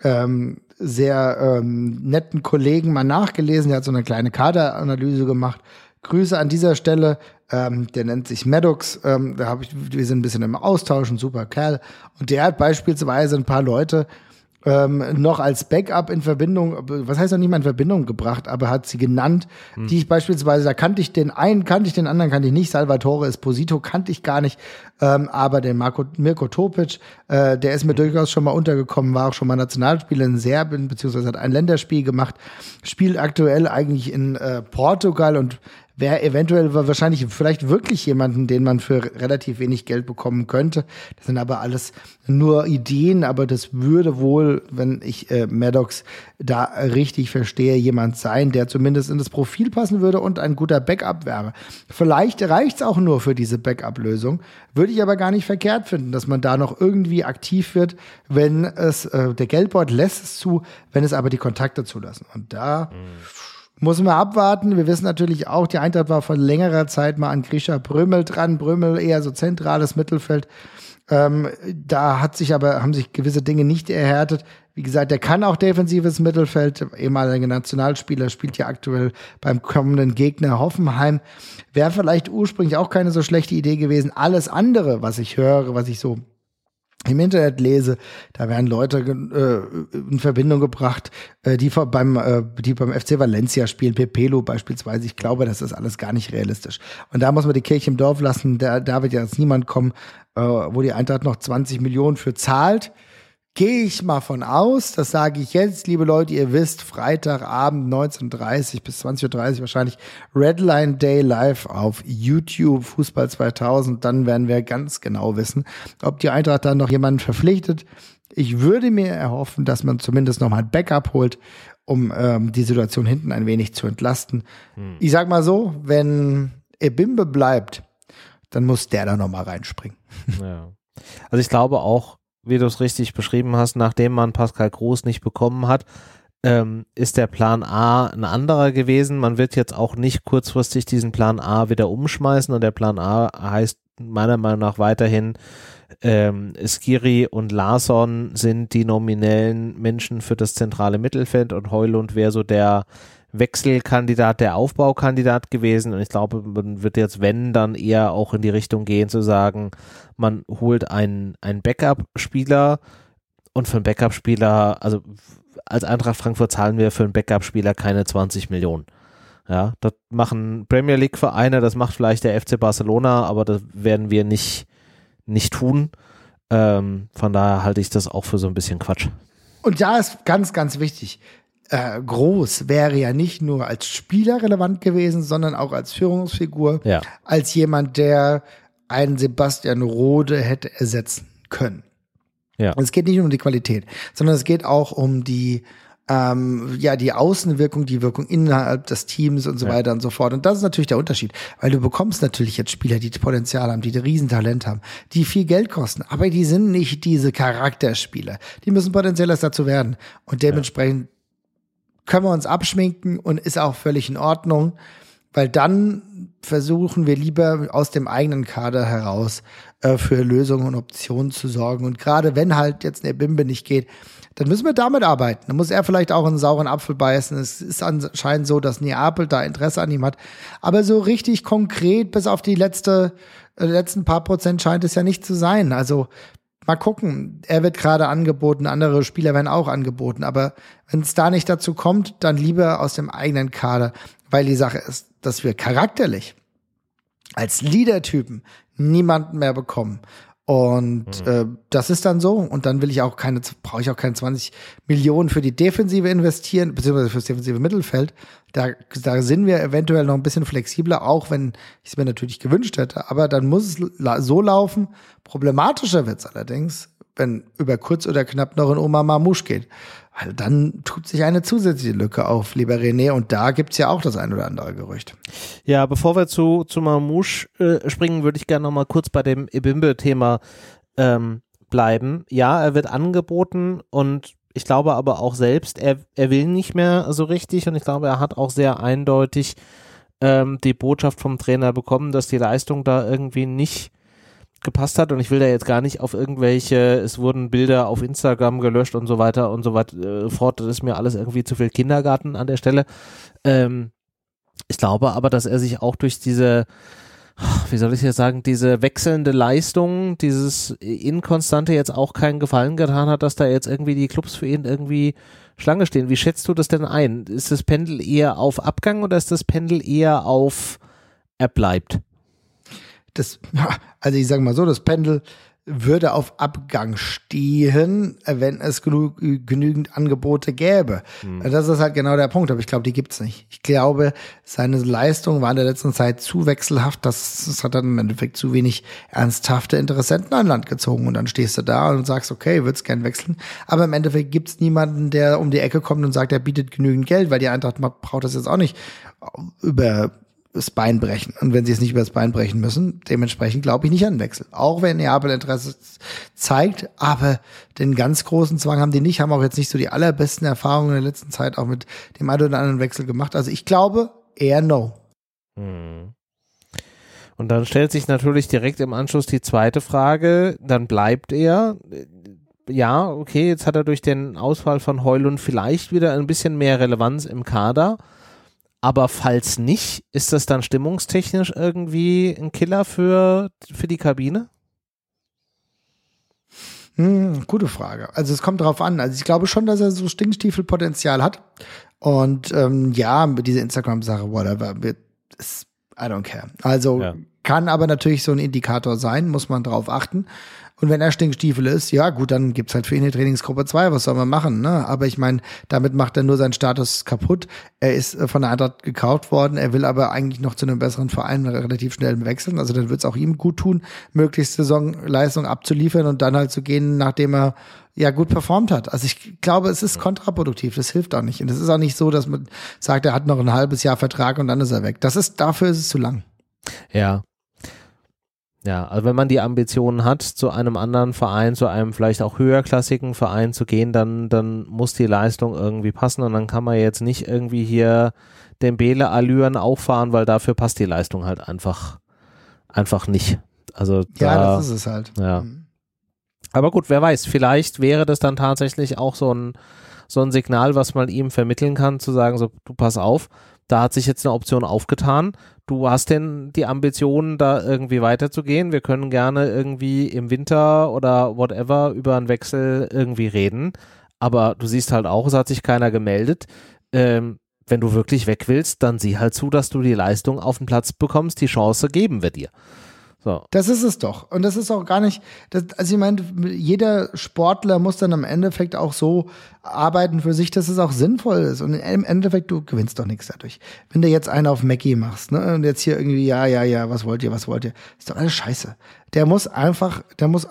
B: sehr netten Kollegen mal nachgelesen, der hat so eine kleine Kaderanalyse gemacht. Grüße an dieser Stelle, der nennt sich Maddox, wir sind ein bisschen im Austausch, ein super Kerl. Und der hat beispielsweise ein paar Leute noch als Backup in Verbindung, was heißt noch nicht mal in Verbindung gebracht, aber hat sie genannt, die ich beispielsweise, da kannte ich den einen, kannte ich den anderen, kannte ich nicht, Salvatore Esposito kannte ich gar nicht, aber den Mirko Topic, der ist mir durchaus schon mal untergekommen, war auch schon mal Nationalspieler in Serbien, beziehungsweise hat ein Länderspiel gemacht, spielt aktuell eigentlich in Portugal und wäre eventuell wahrscheinlich vielleicht wirklich jemanden, den man für relativ wenig Geld bekommen könnte. Das sind aber alles nur Ideen, aber das würde wohl, wenn ich Maddox da richtig verstehe, jemand sein, der zumindest in das Profil passen würde und ein guter Backup wäre. Vielleicht reicht's auch nur für diese Backup-Lösung. Würde ich aber gar nicht verkehrt finden, dass man da noch irgendwie aktiv wird, wenn es, der Geldbeutel lässt es zu, wenn es aber die Kontakte zulassen. Und da Muss man abwarten. Wir wissen natürlich auch, die Eintracht war vor längerer Zeit mal an Grisha Brömmel dran. Brömmel eher so zentrales Mittelfeld. Da haben sich gewisse Dinge nicht erhärtet. Wie gesagt, der kann auch defensives Mittelfeld. Ehemaliger Nationalspieler, spielt ja aktuell beim kommenden Gegner Hoffenheim. Wäre vielleicht ursprünglich auch keine so schlechte Idee gewesen. Alles andere, was ich höre, was ich so im Internet lese, da werden Leute in Verbindung gebracht, die beim FC Valencia spielen, Pepelu beispielsweise. Ich glaube, das ist alles gar nicht realistisch. Und da muss man die Kirche im Dorf lassen. Da wird ja jetzt niemand kommen, wo die Eintracht noch 20 Millionen für zahlt. Gehe ich mal von aus, das sage ich jetzt, liebe Leute, ihr wisst, Freitagabend 19:30 bis 20:30 Uhr wahrscheinlich Redline Day live auf YouTube, Fußball 2000, dann werden wir ganz genau wissen, ob die Eintracht dann noch jemanden verpflichtet. Ich würde mir erhoffen, dass man zumindest noch mal ein Backup holt, um die Situation hinten ein wenig zu entlasten. Ich sag mal so, wenn Ebimbe bleibt, dann muss der da noch mal reinspringen.
A: Ja. Also ich glaube auch, wie du es richtig beschrieben hast, nachdem man Pascal Groß nicht bekommen hat, ist der Plan A ein anderer gewesen. Man wird jetzt auch nicht kurzfristig diesen Plan A wieder umschmeißen, und der Plan A heißt meiner Meinung nach weiterhin, Skiri und Larsson sind die nominellen Menschen für das zentrale Mittelfeld, und Højlund wäre so der Wechselkandidat, der Aufbaukandidat gewesen. Und ich glaube, man wird jetzt, wenn, dann eher auch in die Richtung gehen, zu sagen, man holt einen Backup-Spieler, und für einen Backup-Spieler, also als Eintracht Frankfurt zahlen wir für einen Backup-Spieler keine 20 Millionen. Ja, das machen Premier League-Vereine, das macht vielleicht der FC Barcelona, aber das werden wir nicht tun. Von daher halte ich das auch für so ein bisschen Quatsch.
B: Und da ist ganz, ganz wichtig, Groß wäre ja nicht nur als Spieler relevant gewesen, sondern auch als Führungsfigur, als jemand, der einen Sebastian Rode hätte ersetzen können. Ja. Und es geht nicht nur um die Qualität, sondern es geht auch um die Außenwirkung, die Wirkung innerhalb des Teams und so weiter und so fort. Und das ist natürlich der Unterschied, weil du bekommst natürlich jetzt Spieler, die Potenzial haben, die Riesentalent haben, die viel Geld kosten, aber die sind nicht diese Charakterspieler. Die müssen potenziell erst dazu werden. Und dementsprechend können wir uns abschminken, und ist auch völlig in Ordnung, weil dann versuchen wir lieber aus dem eigenen Kader heraus für Lösungen und Optionen zu sorgen. Und gerade wenn halt jetzt eine Bimbe nicht geht, dann müssen wir damit arbeiten. Dann muss er vielleicht auch einen sauren Apfel beißen. Es ist anscheinend so, dass Neapel da Interesse an ihm hat. Aber so richtig konkret bis auf die letzten paar Prozent scheint es ja nicht zu sein. Also mal gucken, er wird gerade angeboten, andere Spieler werden auch angeboten, aber wenn es da nicht dazu kommt, dann lieber aus dem eigenen Kader, weil die Sache ist, dass wir charakterlich als Leader-Typen niemanden mehr bekommen. Und das ist dann so, und dann brauche ich auch keine 20 Millionen für die Defensive investieren, beziehungsweise fürs defensive Mittelfeld. Da sind wir eventuell noch ein bisschen flexibler, auch wenn ich es mir natürlich gewünscht hätte. Aber dann muss es so laufen. Problematischer wird's allerdings, wenn über kurz oder knapp noch in Omar Mamouche geht. Weil dann tut sich eine zusätzliche Lücke auf, lieber René, und da gibt's ja auch das ein oder andere Gerücht.
A: Ja, bevor wir zu Mamouche springen, würde ich gerne noch mal kurz bei dem Ebimbe-Thema bleiben. Ja, er wird angeboten, und ich glaube aber auch selbst, er will nicht mehr so richtig, und ich glaube, er hat auch sehr eindeutig die Botschaft vom Trainer bekommen, dass die Leistung da irgendwie nicht gepasst hat, und ich will da jetzt gar nicht auf es wurden Bilder auf Instagram gelöscht und so weiter und so weiter fort, das ist mir alles irgendwie zu viel Kindergarten an der Stelle. Ich glaube aber, dass er sich auch durch diese, wie soll ich jetzt sagen, diese wechselnde Leistung, dieses Inkonstante jetzt auch keinen Gefallen getan hat, dass da jetzt irgendwie die Clubs für ihn irgendwie Schlange stehen. Wie schätzt du das denn ein? Ist das Pendel eher auf Abgang, oder ist das Pendel eher auf er bleibt?
B: Also ich sage mal so, das Pendel würde auf Abgang stehen, wenn es genügend Angebote gäbe. Das ist halt genau der Punkt, aber ich glaube, die gibt's nicht. Ich glaube, seine Leistung war in der letzten Zeit zu wechselhaft, das hat dann im Endeffekt zu wenig ernsthafte Interessenten an Land gezogen, und dann stehst du da und sagst, okay, würdest gern wechseln, aber im Endeffekt gibt's niemanden, der um die Ecke kommt und sagt, er bietet genügend Geld, weil die Eintracht braucht das jetzt auch nicht über das Bein brechen. Und wenn sie es nicht über das Bein brechen müssen, dementsprechend glaube ich nicht an den Wechsel. Auch wenn Neapel Interesse zeigt, aber den ganz großen Zwang haben die nicht, haben auch jetzt nicht so die allerbesten Erfahrungen in der letzten Zeit auch mit dem einen oder anderen Wechsel gemacht. Also ich glaube eher no.
A: Und dann stellt sich natürlich direkt im Anschluss die zweite Frage, dann bleibt er. Ja, okay, jetzt hat er durch den Ausfall von Højlund vielleicht wieder ein bisschen mehr Relevanz im Kader. Aber falls nicht, ist das dann stimmungstechnisch irgendwie ein Killer für die Kabine?
B: Gute Frage. Also es kommt drauf an. Also ich glaube schon, dass er so Stinkstiefelpotenzial hat. Und ja, mit dieser Instagram-Sache, whatever, I don't care. Also kann aber natürlich so ein Indikator sein, muss man drauf achten. Und wenn er Stinkstiefel ist, ja gut, dann gibt's halt für ihn eine Trainingsgruppe 2, was soll man machen, ne? Aber ich meine, damit macht er nur seinen Status kaputt. Er ist von der Eintracht gekauft worden, er will aber eigentlich noch zu einem besseren Verein relativ schnell wechseln. Also dann wird's auch ihm gut tun, möglichst Saisonleistung abzuliefern und dann halt zu gehen, nachdem er ja gut performt hat. Also ich glaube, es ist kontraproduktiv, das hilft auch nicht. Und es ist auch nicht so, dass man sagt, er hat noch ein halbes Jahr Vertrag und dann ist er weg. Dafür ist es zu lang.
A: Ja. Ja, also wenn man die Ambitionen hat, zu einem anderen Verein, zu einem vielleicht auch höherklassigen Verein zu gehen, dann muss die Leistung irgendwie passen und dann kann man jetzt nicht irgendwie hier Dembele-Allüren auffahren, weil dafür passt die Leistung halt einfach nicht. Also
B: ja, das ist es halt.
A: Ja. Aber gut, wer weiß, vielleicht wäre das dann tatsächlich auch so ein Signal, was man ihm vermitteln kann, zu sagen, so, du pass auf, da hat sich jetzt eine Option aufgetan. Du hast denn die Ambitionen, da irgendwie weiterzugehen. Wir können gerne irgendwie im Winter oder whatever über einen Wechsel irgendwie reden. Aber du siehst halt auch, es hat sich keiner gemeldet. Wenn du wirklich weg willst, dann sieh halt zu, dass du die Leistung auf den Platz bekommst. Die Chance geben wir dir. So.
B: Das ist es doch. Und das ist auch gar nicht, also ich meine, jeder Sportler muss dann im Endeffekt auch so arbeiten für sich, dass es auch sinnvoll ist. Und im Endeffekt, du gewinnst doch nichts dadurch. Wenn du jetzt einen auf Mackie machst, ne, und jetzt hier irgendwie, ja, was wollt ihr, ist doch alles scheiße. Der muss einfach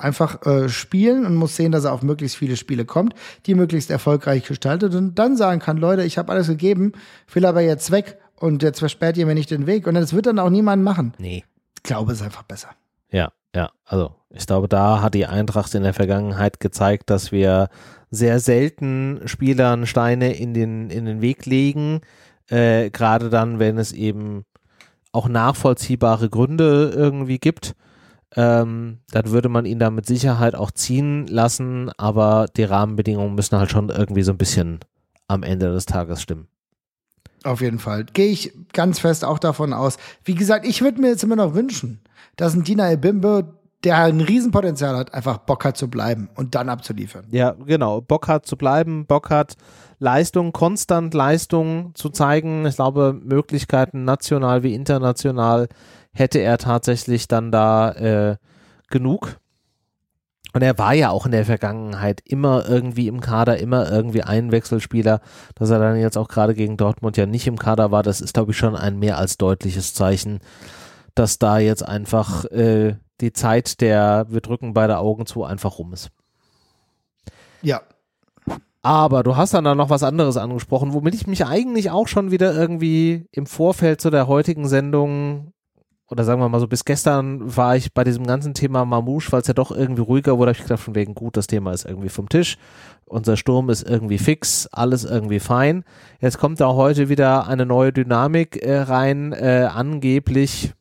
B: spielen und muss sehen, dass er auf möglichst viele Spiele kommt, die möglichst erfolgreich gestaltet und dann sagen kann, Leute, ich habe alles gegeben, will aber jetzt weg und jetzt versperrt ihr mir nicht den Weg. Und das wird dann auch niemand machen.
A: Nee.
B: Ich glaube, es ist einfach besser.
A: Ja, also ich glaube, da hat die Eintracht in der Vergangenheit gezeigt, dass wir sehr selten Spielern Steine in den Weg legen, gerade dann, wenn es eben auch nachvollziehbare Gründe irgendwie gibt, dann würde man ihn da mit Sicherheit auch ziehen lassen, aber die Rahmenbedingungen müssen halt schon irgendwie so ein bisschen am Ende des Tages stimmen.
B: Auf jeden Fall. Gehe ich ganz fest auch davon aus. Wie gesagt, ich würde mir jetzt immer noch wünschen, dass ein Dina Ebimbe, der ein Riesenpotenzial hat, einfach Bock hat zu bleiben und dann abzuliefern.
A: Ja, genau. Bock hat zu bleiben, Bock hat konstant Leistung zu zeigen. Ich glaube, Möglichkeiten national wie international hätte er tatsächlich dann da genug. Und er war ja auch in der Vergangenheit immer irgendwie im Kader, immer irgendwie ein Wechselspieler. Dass er dann jetzt auch gerade gegen Dortmund ja nicht im Kader war, das ist, glaube ich, schon ein mehr als deutliches Zeichen, dass da jetzt einfach die Zeit der wir drücken beide Augen zu einfach rum ist.
B: Ja.
A: Aber du hast dann noch was anderes angesprochen, womit ich mich eigentlich auch schon wieder irgendwie im Vorfeld zu der heutigen Sendung oder sagen wir mal so, bis gestern war ich bei diesem ganzen Thema Mamouche, weil es ja doch irgendwie ruhiger wurde, habe ich gedacht, von wegen, gut, das Thema ist irgendwie vom Tisch, unser Sturm ist irgendwie fix, alles irgendwie fein. Jetzt kommt da heute wieder eine neue Dynamik rein, angeblich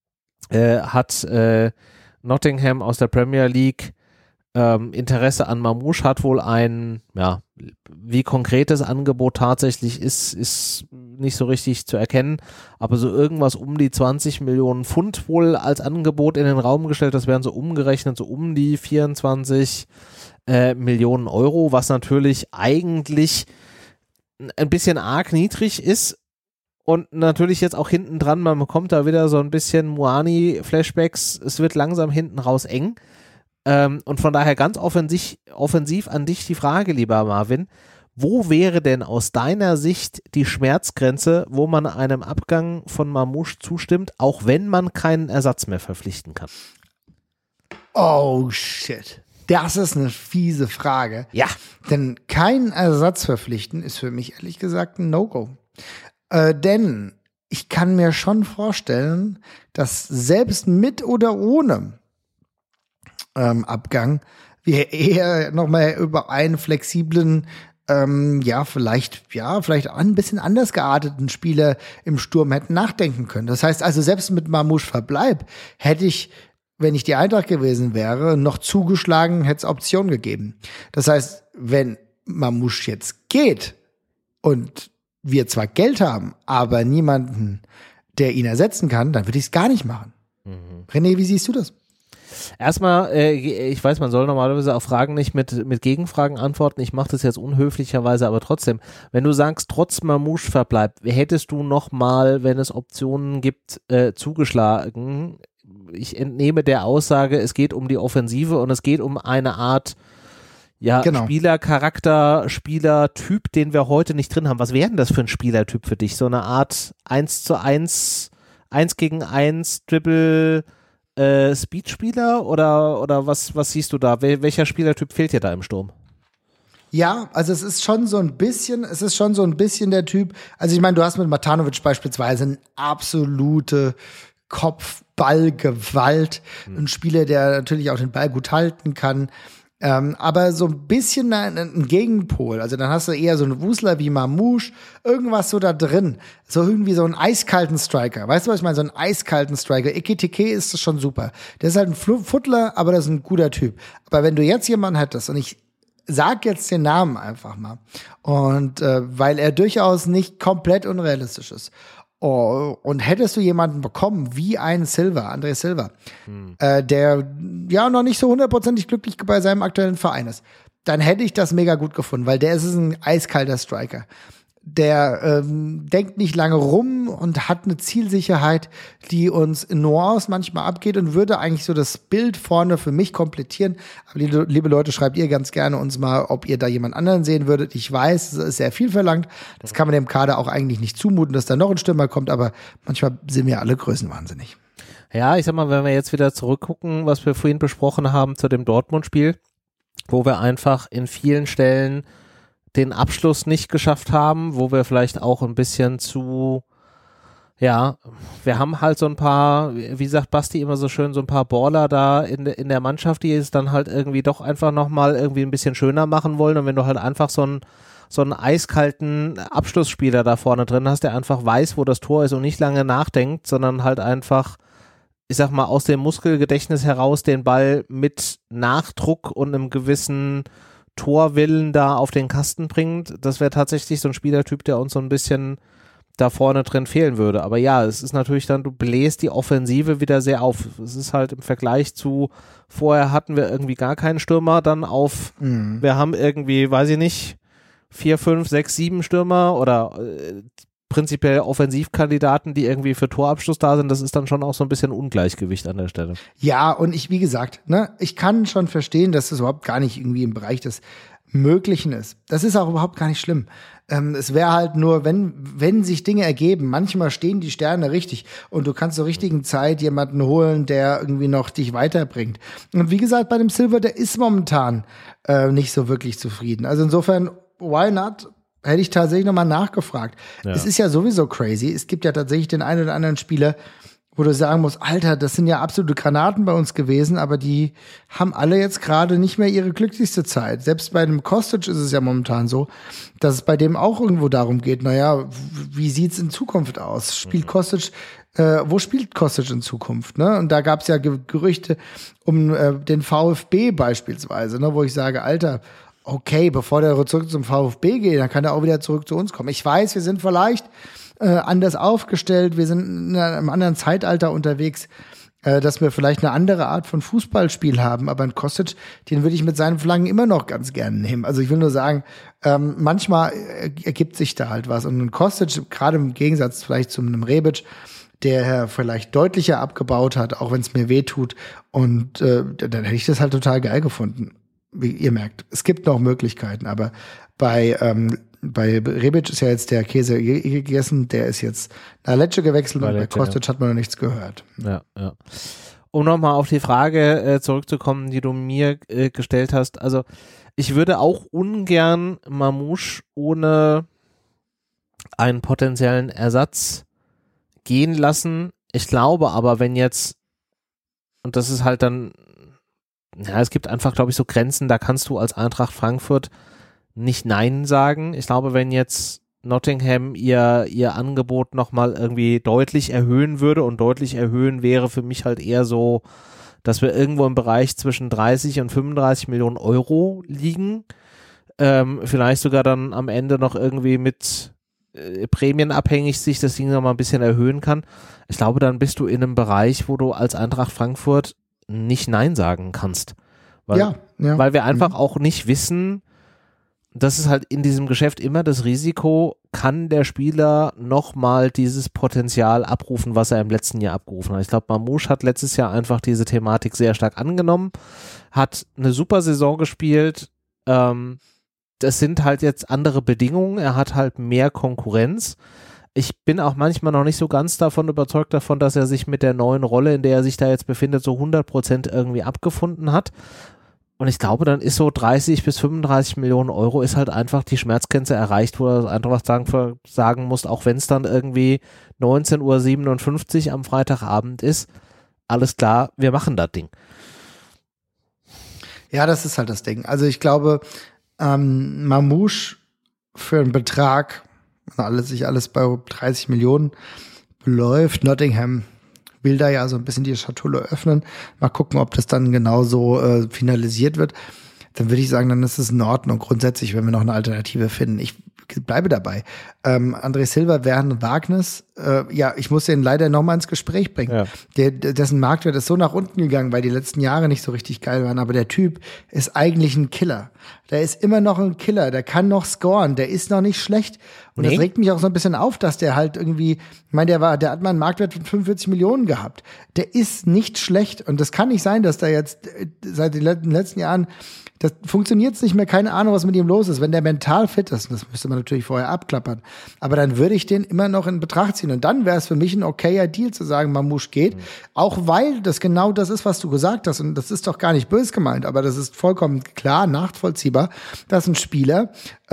A: hat Nottingham aus der Premier League Interesse an Mamouche, hat wohl ein, ja, wie konkret das Angebot tatsächlich ist nicht so richtig zu erkennen, aber so irgendwas um die 20 Millionen Pfund wohl als Angebot in den Raum gestellt, das wären so umgerechnet so um die 24 Millionen Euro, was natürlich eigentlich ein bisschen arg niedrig ist und natürlich jetzt auch hinten dran, man bekommt da wieder so ein bisschen Muani-Flashbacks, es wird langsam hinten raus eng. Und von daher ganz offensiv an dich die Frage, lieber Marvin, wo wäre denn aus deiner Sicht die Schmerzgrenze, wo man einem Abgang von Mamouche zustimmt, auch wenn man keinen Ersatz mehr verpflichten kann?
B: Oh shit. Das ist eine fiese Frage.
A: Ja.
B: Denn keinen Ersatz verpflichten ist für mich ehrlich gesagt ein No-Go. Denn ich kann mir schon vorstellen, dass selbst mit oder ohne Abgang wir eher nochmal über einen flexiblen, vielleicht ein bisschen anders gearteten Spieler im Sturm hätten nachdenken können. Das heißt also, selbst mit Mamouche Verbleib hätte ich, wenn ich die Eintracht gewesen wäre, noch zugeschlagen, hätte es Optionen gegeben. Das heißt, wenn Mamouche jetzt geht und wir zwar Geld haben, aber niemanden, der ihn ersetzen kann, dann würde ich es gar nicht machen. René, wie siehst du das?
A: Erstmal, ich weiß, man soll normalerweise auf Fragen nicht mit Gegenfragen antworten. Ich mache das jetzt unhöflicherweise, aber trotzdem, wenn du sagst, trotz Mamouche Verbleib, hättest du nochmal, wenn es Optionen gibt, zugeschlagen? Ich entnehme der Aussage, es geht um die Offensive und es geht um eine Art genau. Spielercharakter, Spielertyp, den wir heute nicht drin haben. Was wäre denn das für ein Spielertyp für dich? So eine Art 1:1, 1-gegen-1 Dribble Speedspieler oder was siehst du da? Welcher Spielertyp fehlt dir da im Sturm?
B: Ja, also es ist schon so ein bisschen der Typ, also ich meine, du hast mit Matanovic beispielsweise eine absolute Kopfballgewalt, ein Spieler, der natürlich auch den Ball gut halten kann, aber so ein bisschen ein Gegenpol. Also dann hast du eher so einen Wusler wie Mamouche, irgendwas so da drin. So irgendwie so einen eiskalten Striker. Weißt du, was ich meine? So einen eiskalten Striker. Ekitike ist das schon super. Der ist halt ein Futtler, aber das ist ein guter Typ. Aber wenn du jetzt jemanden hättest, und ich sag jetzt den Namen einfach mal, und weil er durchaus nicht komplett unrealistisch ist, und hättest du jemanden bekommen wie einen André Silva, der ja noch nicht so hundertprozentig glücklich bei seinem aktuellen Verein ist, dann hätte ich das mega gut gefunden, weil der ist ein eiskalter Striker. Der denkt nicht lange rum und hat eine Zielsicherheit, die uns in Nuance manchmal abgeht und würde eigentlich so das Bild vorne für mich komplettieren. Aber liebe Leute, schreibt ihr ganz gerne uns mal, ob ihr da jemand anderen sehen würdet. Ich weiß, es ist sehr viel verlangt. Das kann man dem Kader auch eigentlich nicht zumuten, dass da noch ein Stürmer kommt, aber manchmal sind wir alle größenwahnsinnig.
A: Ja, ich sag mal, wenn wir jetzt wieder zurückgucken, was wir vorhin besprochen haben zu dem Dortmund-Spiel, wo wir einfach in vielen Stellen den Abschluss nicht geschafft haben, wo wir vielleicht auch ein bisschen wir haben halt so ein paar, wie sagt Basti immer so schön, so ein paar Baller da in der Mannschaft, die es dann halt irgendwie doch einfach nochmal irgendwie ein bisschen schöner machen wollen, und wenn du halt einfach so einen eiskalten Abschlussspieler da vorne drin hast, der einfach weiß, wo das Tor ist und nicht lange nachdenkt, sondern halt einfach, ich sag mal, aus dem Muskelgedächtnis heraus den Ball mit Nachdruck und einem gewissen Torwillen da auf den Kasten bringt, das wäre tatsächlich so ein Spielertyp, der uns so ein bisschen da vorne drin fehlen würde. Aber ja, es ist natürlich dann, du bläst die Offensive wieder sehr auf. Es ist halt im Vergleich zu, vorher hatten wir irgendwie gar keinen Stürmer, dann auf, wir haben irgendwie, weiß ich nicht, 4, 5, 6, 7 Stürmer oder prinzipiell Offensivkandidaten, die irgendwie für Torabschluss da sind. Das ist dann schon auch so ein bisschen Ungleichgewicht an der Stelle.
B: Ja, und wie gesagt, ich kann schon verstehen, dass das überhaupt gar nicht irgendwie im Bereich des Möglichen ist. Das ist auch überhaupt gar nicht schlimm. Es wäre halt nur, wenn sich Dinge ergeben, manchmal stehen die Sterne richtig und du kannst zur richtigen Zeit jemanden holen, der irgendwie noch dich weiterbringt. Und wie gesagt, bei dem Silver, der ist momentan nicht so wirklich zufrieden. Also insofern, why not? Hätte ich tatsächlich nochmal nachgefragt. Ja. Es ist ja sowieso crazy. Es gibt ja tatsächlich den einen oder anderen Spieler, wo du sagen musst, Alter, das sind ja absolute Granaten bei uns gewesen, aber die haben alle jetzt gerade nicht mehr ihre glücklichste Zeit. Selbst bei dem Kostic ist es ja momentan so, dass es bei dem auch irgendwo darum geht, wie sieht's in Zukunft aus? Wo spielt Kostic in Zukunft? Ne? Und da gab's ja Gerüchte um den VfB beispielsweise, wo ich sage, Alter, okay, bevor der zurück zum VfB geht, dann kann er auch wieder zurück zu uns kommen. Ich weiß, wir sind vielleicht anders aufgestellt, wir sind in einem anderen Zeitalter unterwegs, dass wir vielleicht eine andere Art von Fußballspiel haben, aber ein Kostic, den würde ich mit seinen Flaggen immer noch ganz gerne nehmen. Also ich will nur sagen, manchmal ergibt sich da halt was. Und ein Kostic, gerade im Gegensatz vielleicht zu einem Rebic, der vielleicht deutlicher abgebaut hat, auch wenn es mir weh tut, und dann hätte ich das halt total geil gefunden. Wie ihr merkt, es gibt noch Möglichkeiten, aber bei Rebic ist ja jetzt der Käse gegessen, der ist jetzt nach Lecce gewechselt und bei Kostic hat man noch nichts gehört.
A: Ja. Um nochmal auf die Frage zurückzukommen, die du mir gestellt hast, also ich würde auch ungern Mamouche ohne einen potenziellen Ersatz gehen lassen. Ich glaube aber, wenn jetzt, und das ist halt dann, ja, es gibt einfach, glaube ich, so Grenzen, da kannst du als Eintracht Frankfurt nicht Nein sagen. Ich glaube, wenn jetzt Nottingham ihr Angebot nochmal irgendwie deutlich erhöhen würde, und deutlich erhöhen wäre für mich halt eher so, dass wir irgendwo im Bereich zwischen 30 und 35 Millionen Euro liegen, vielleicht sogar dann am Ende noch irgendwie mit prämienabhängig sich das Ding nochmal ein bisschen erhöhen kann. Ich glaube, dann bist du in einem Bereich, wo du als Eintracht Frankfurt nicht Nein sagen kannst. Weil wir einfach auch nicht wissen, das ist halt in diesem Geschäft immer das Risiko, kann der Spieler nochmal dieses Potenzial abrufen, was er im letzten Jahr abgerufen hat. Ich glaube, Mamouche hat letztes Jahr einfach diese Thematik sehr stark angenommen, hat eine super Saison gespielt. Das sind halt jetzt andere Bedingungen, er hat halt mehr Konkurrenz. Ich bin auch manchmal noch nicht so ganz davon überzeugt davon, dass er sich mit der neuen Rolle, in der er sich da jetzt befindet, so 100% irgendwie abgefunden hat. Und ich glaube, dann ist so 30 bis 35 Millionen Euro ist halt einfach die Schmerzgrenze erreicht, wo er einfach sagen muss, auch wenn es dann irgendwie 19:57 Uhr am Freitagabend ist, alles klar, wir machen das Ding.
B: Ja, das ist halt das Ding. Also ich glaube, Mamouche für einen Betrag, wenn sich alles bei 30 Millionen beläuft, Nottingham will da ja so ein bisschen die Schatulle öffnen. Mal gucken, ob das dann genauso finalisiert wird. Dann würde ich sagen, dann ist es in Ordnung. Grundsätzlich, wenn wir noch eine Alternative finden. Ich bleibe dabei. André Silva, Werner Wagnis, ich muss den leider noch mal ins Gespräch bringen. Ja. Dessen Marktwert ist so nach unten gegangen, weil die letzten Jahre nicht so richtig geil waren. Aber der Typ ist eigentlich ein Killer. Der ist immer noch ein Killer. Der kann noch scoren. Der ist noch nicht schlecht. Und das regt mich auch so ein bisschen auf, dass der halt irgendwie, ich meine, der hat mal einen Marktwert von 45 Millionen gehabt. Der ist nicht schlecht. Und das kann nicht sein, dass der jetzt seit den letzten Jahren, das funktioniert jetzt nicht mehr, keine Ahnung, was mit ihm los ist. Wenn der mental fit ist, das müsste man natürlich vorher abklappern, aber dann würde ich den immer noch in Betracht ziehen. Und dann wäre es für mich ein okayer Deal zu sagen, Mamouche geht, auch weil das genau das ist, was du gesagt hast. Und das ist doch gar nicht böse gemeint, aber das ist vollkommen klar, nachvollziehbar, dass ein Spieler,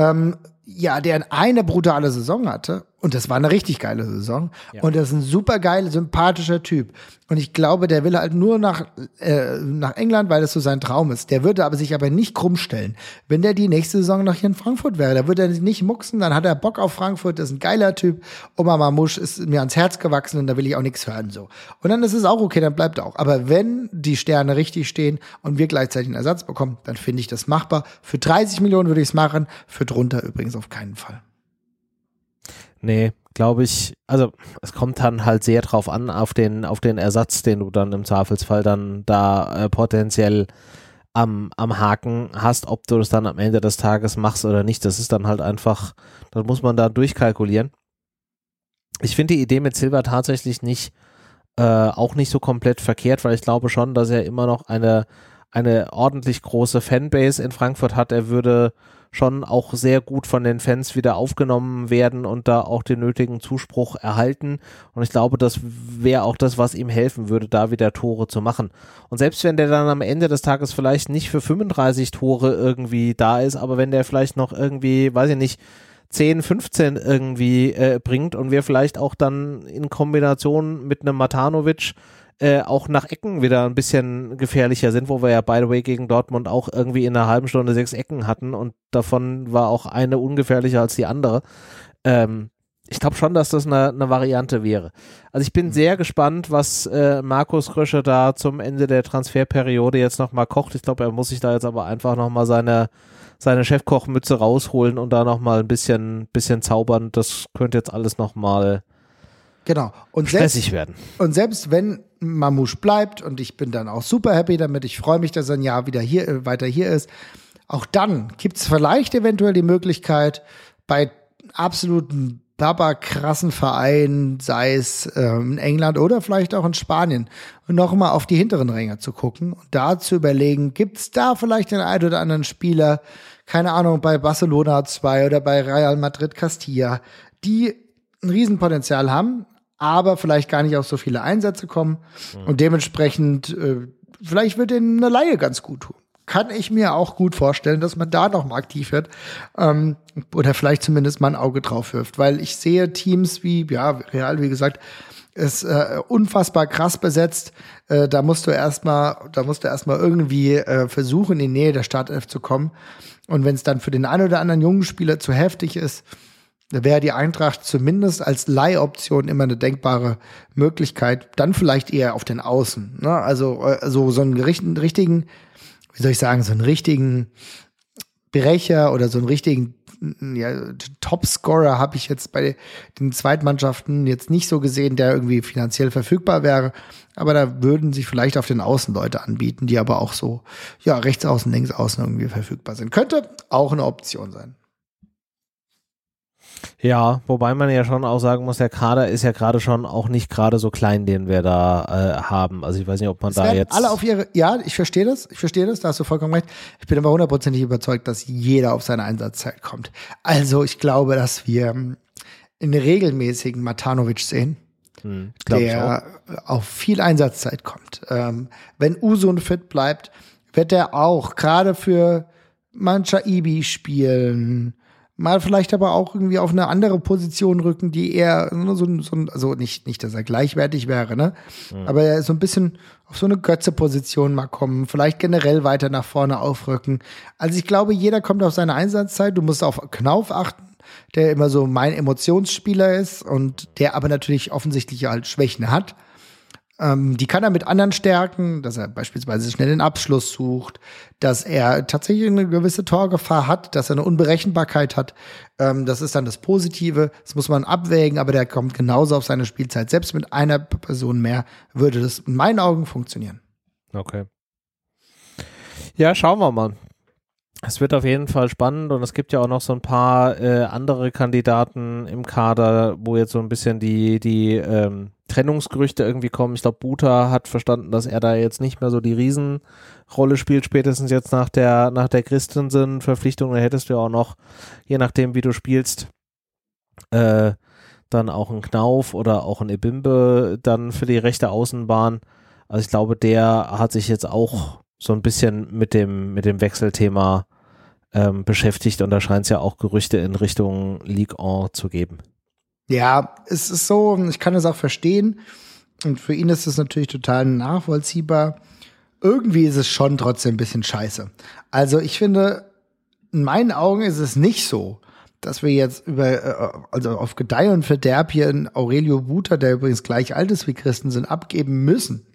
B: der eine brutale Saison hatte, und das war eine richtig geile Saison, und das ist ein super geil, sympathischer Typ. Und ich glaube, der will halt nur nach England, weil das so sein Traum ist. Der würde sich aber nicht krumm stellen. Wenn der die nächste Saison noch hier in Frankfurt wäre, da würde er nicht mucksen, dann hat er Bock auf Frankfurt, das ist ein geiler Typ. Oma Mamouche ist mir ans Herz gewachsen und da will ich auch nichts hören, so. Und dann ist es auch okay, dann bleibt er auch. Aber wenn die Sterne richtig stehen und wir gleichzeitig einen Ersatz bekommen, dann finde ich das machbar. Für 30 Millionen würde ich es machen, für drunter übrigens auf keinen Fall.
A: Nee, glaube ich, also es kommt dann halt sehr drauf an, auf den Ersatz, den du dann im Zweifelsfall dann da potenziell am Haken hast, ob du das dann am Ende des Tages machst oder nicht. Das ist dann halt einfach, das muss man da durchkalkulieren. Ich finde die Idee mit Silva tatsächlich auch nicht so komplett verkehrt, weil ich glaube schon, dass er immer noch eine ordentlich große Fanbase in Frankfurt hat. Er würde schon auch sehr gut von den Fans wieder aufgenommen werden und da auch den nötigen Zuspruch erhalten. Und ich glaube, das wäre auch das, was ihm helfen würde, da wieder Tore zu machen. Und selbst wenn der dann am Ende des Tages vielleicht nicht für 35 Tore irgendwie da ist, aber wenn der vielleicht noch irgendwie, weiß ich nicht, 10, 15 irgendwie bringt und wir vielleicht auch dann in Kombination mit einem Matanovic auch nach Ecken wieder ein bisschen gefährlicher sind, wo wir ja by the way gegen Dortmund auch irgendwie in einer halben Stunde 6 Ecken hatten und davon war auch eine ungefährlicher als die andere. Ich glaube schon, dass das eine Variante wäre. Also ich bin sehr gespannt, was Markus Krösche da zum Ende der Transferperiode jetzt nochmal kocht. Ich glaube, er muss sich da jetzt aber einfach nochmal seine Chefkochmütze rausholen und da nochmal ein bisschen zaubern. Das könnte jetzt alles nochmal
B: und
A: stressig werden.
B: Und selbst wenn Mamouche bleibt und ich bin dann auch super happy damit, ich freue mich, dass er ein Jahr wieder weiter hier ist, auch dann gibt es vielleicht eventuell die Möglichkeit, bei absoluten krassen Vereinen, sei es in England oder vielleicht auch in Spanien, noch mal auf die hinteren Ränge zu gucken und da zu überlegen, gibt es da vielleicht den einen oder anderen Spieler, keine Ahnung, bei Barcelona 2 oder bei Real Madrid Castilla, die ein Riesenpotenzial haben, aber vielleicht gar nicht auf so viele Einsätze kommen und dementsprechend vielleicht wird denen eine Leihe ganz gut tun. Kann ich mir auch gut vorstellen, dass man da noch mal aktiv wird oder vielleicht zumindest mal ein Auge drauf wirft, weil ich sehe Teams wie Real, wie gesagt, ist unfassbar krass besetzt. Da musst du erstmal irgendwie versuchen, in die Nähe der Startelf zu kommen. Und wenn es dann für den einen oder anderen jungen Spieler zu heftig ist, wäre die Eintracht zumindest als Leihoption immer eine denkbare Möglichkeit. Dann vielleicht eher auf den Außen. Ne? Also so einen richtigen, wie soll ich sagen, so einen richtigen Brecher oder so einen richtigen Topscorer habe ich jetzt bei den Zweitmannschaften jetzt nicht so gesehen, der irgendwie finanziell verfügbar wäre. Aber da würden sich vielleicht auf den Außen Leute anbieten, die aber auch so, rechts außen, links außen irgendwie verfügbar sind. Könnte auch eine Option sein.
A: Ja, wobei man ja schon auch sagen muss, der Kader ist ja gerade schon auch nicht gerade so klein, den wir da haben. Also ich weiß nicht, ob man
B: es
A: da jetzt...
B: alle auf ihre, ja, ich verstehe das, da hast du vollkommen recht. Ich bin aber 100% überzeugt, dass jeder auf seine Einsatzzeit kommt. Also ich glaube, dass wir einen regelmäßigen Matanovic sehen, der auf viel Einsatzzeit kommt. Wenn Usun fit bleibt, wird er auch gerade für Manchaibi spielen, mal vielleicht aber auch irgendwie auf eine andere Position rücken, die eher also nicht, dass er gleichwertig wäre, ne? Aber er ist so ein bisschen auf so eine Götze-Position mal kommen, vielleicht generell weiter nach vorne aufrücken. Also ich glaube, jeder kommt auf seine Einsatzzeit. Du musst auf Knauf achten, der immer so mein Emotionsspieler ist und der aber natürlich offensichtlich halt Schwächen hat. Die kann er mit anderen stärken, dass er beispielsweise schnell den Abschluss sucht, dass er tatsächlich eine gewisse Torgefahr hat, dass er eine Unberechenbarkeit hat. Das ist dann das Positive. Das muss man abwägen, aber der kommt genauso auf seine Spielzeit. Selbst mit einer Person mehr würde das in meinen Augen funktionieren.
A: Okay. Ja, schauen wir mal. Es wird auf jeden Fall spannend und es gibt ja auch noch so ein paar andere Kandidaten im Kader, wo jetzt so ein bisschen die Trennungsgerüchte irgendwie kommen. Ich glaube, Buta hat verstanden, dass er da jetzt nicht mehr so die Riesenrolle spielt, spätestens jetzt nach der Christensen-Verpflichtung. Da hättest du ja auch noch, je nachdem wie du spielst, dann auch einen Knauf oder auch einen Ebimbe dann für die rechte Außenbahn. Also ich glaube, der hat sich jetzt auch so ein bisschen mit dem Wechselthema beschäftigt und da scheint es ja auch Gerüchte in Richtung Ligue 1 zu geben.
B: Ja, es ist so, ich kann es auch verstehen und für ihn ist es natürlich total nachvollziehbar. Irgendwie ist es schon trotzdem ein bisschen scheiße. Also ich finde, in meinen Augen ist es nicht so, dass wir jetzt also auf Gedeih und Verderb hier in Aurelio Buta, der übrigens gleich alt ist wie Christensen, abgeben müssen.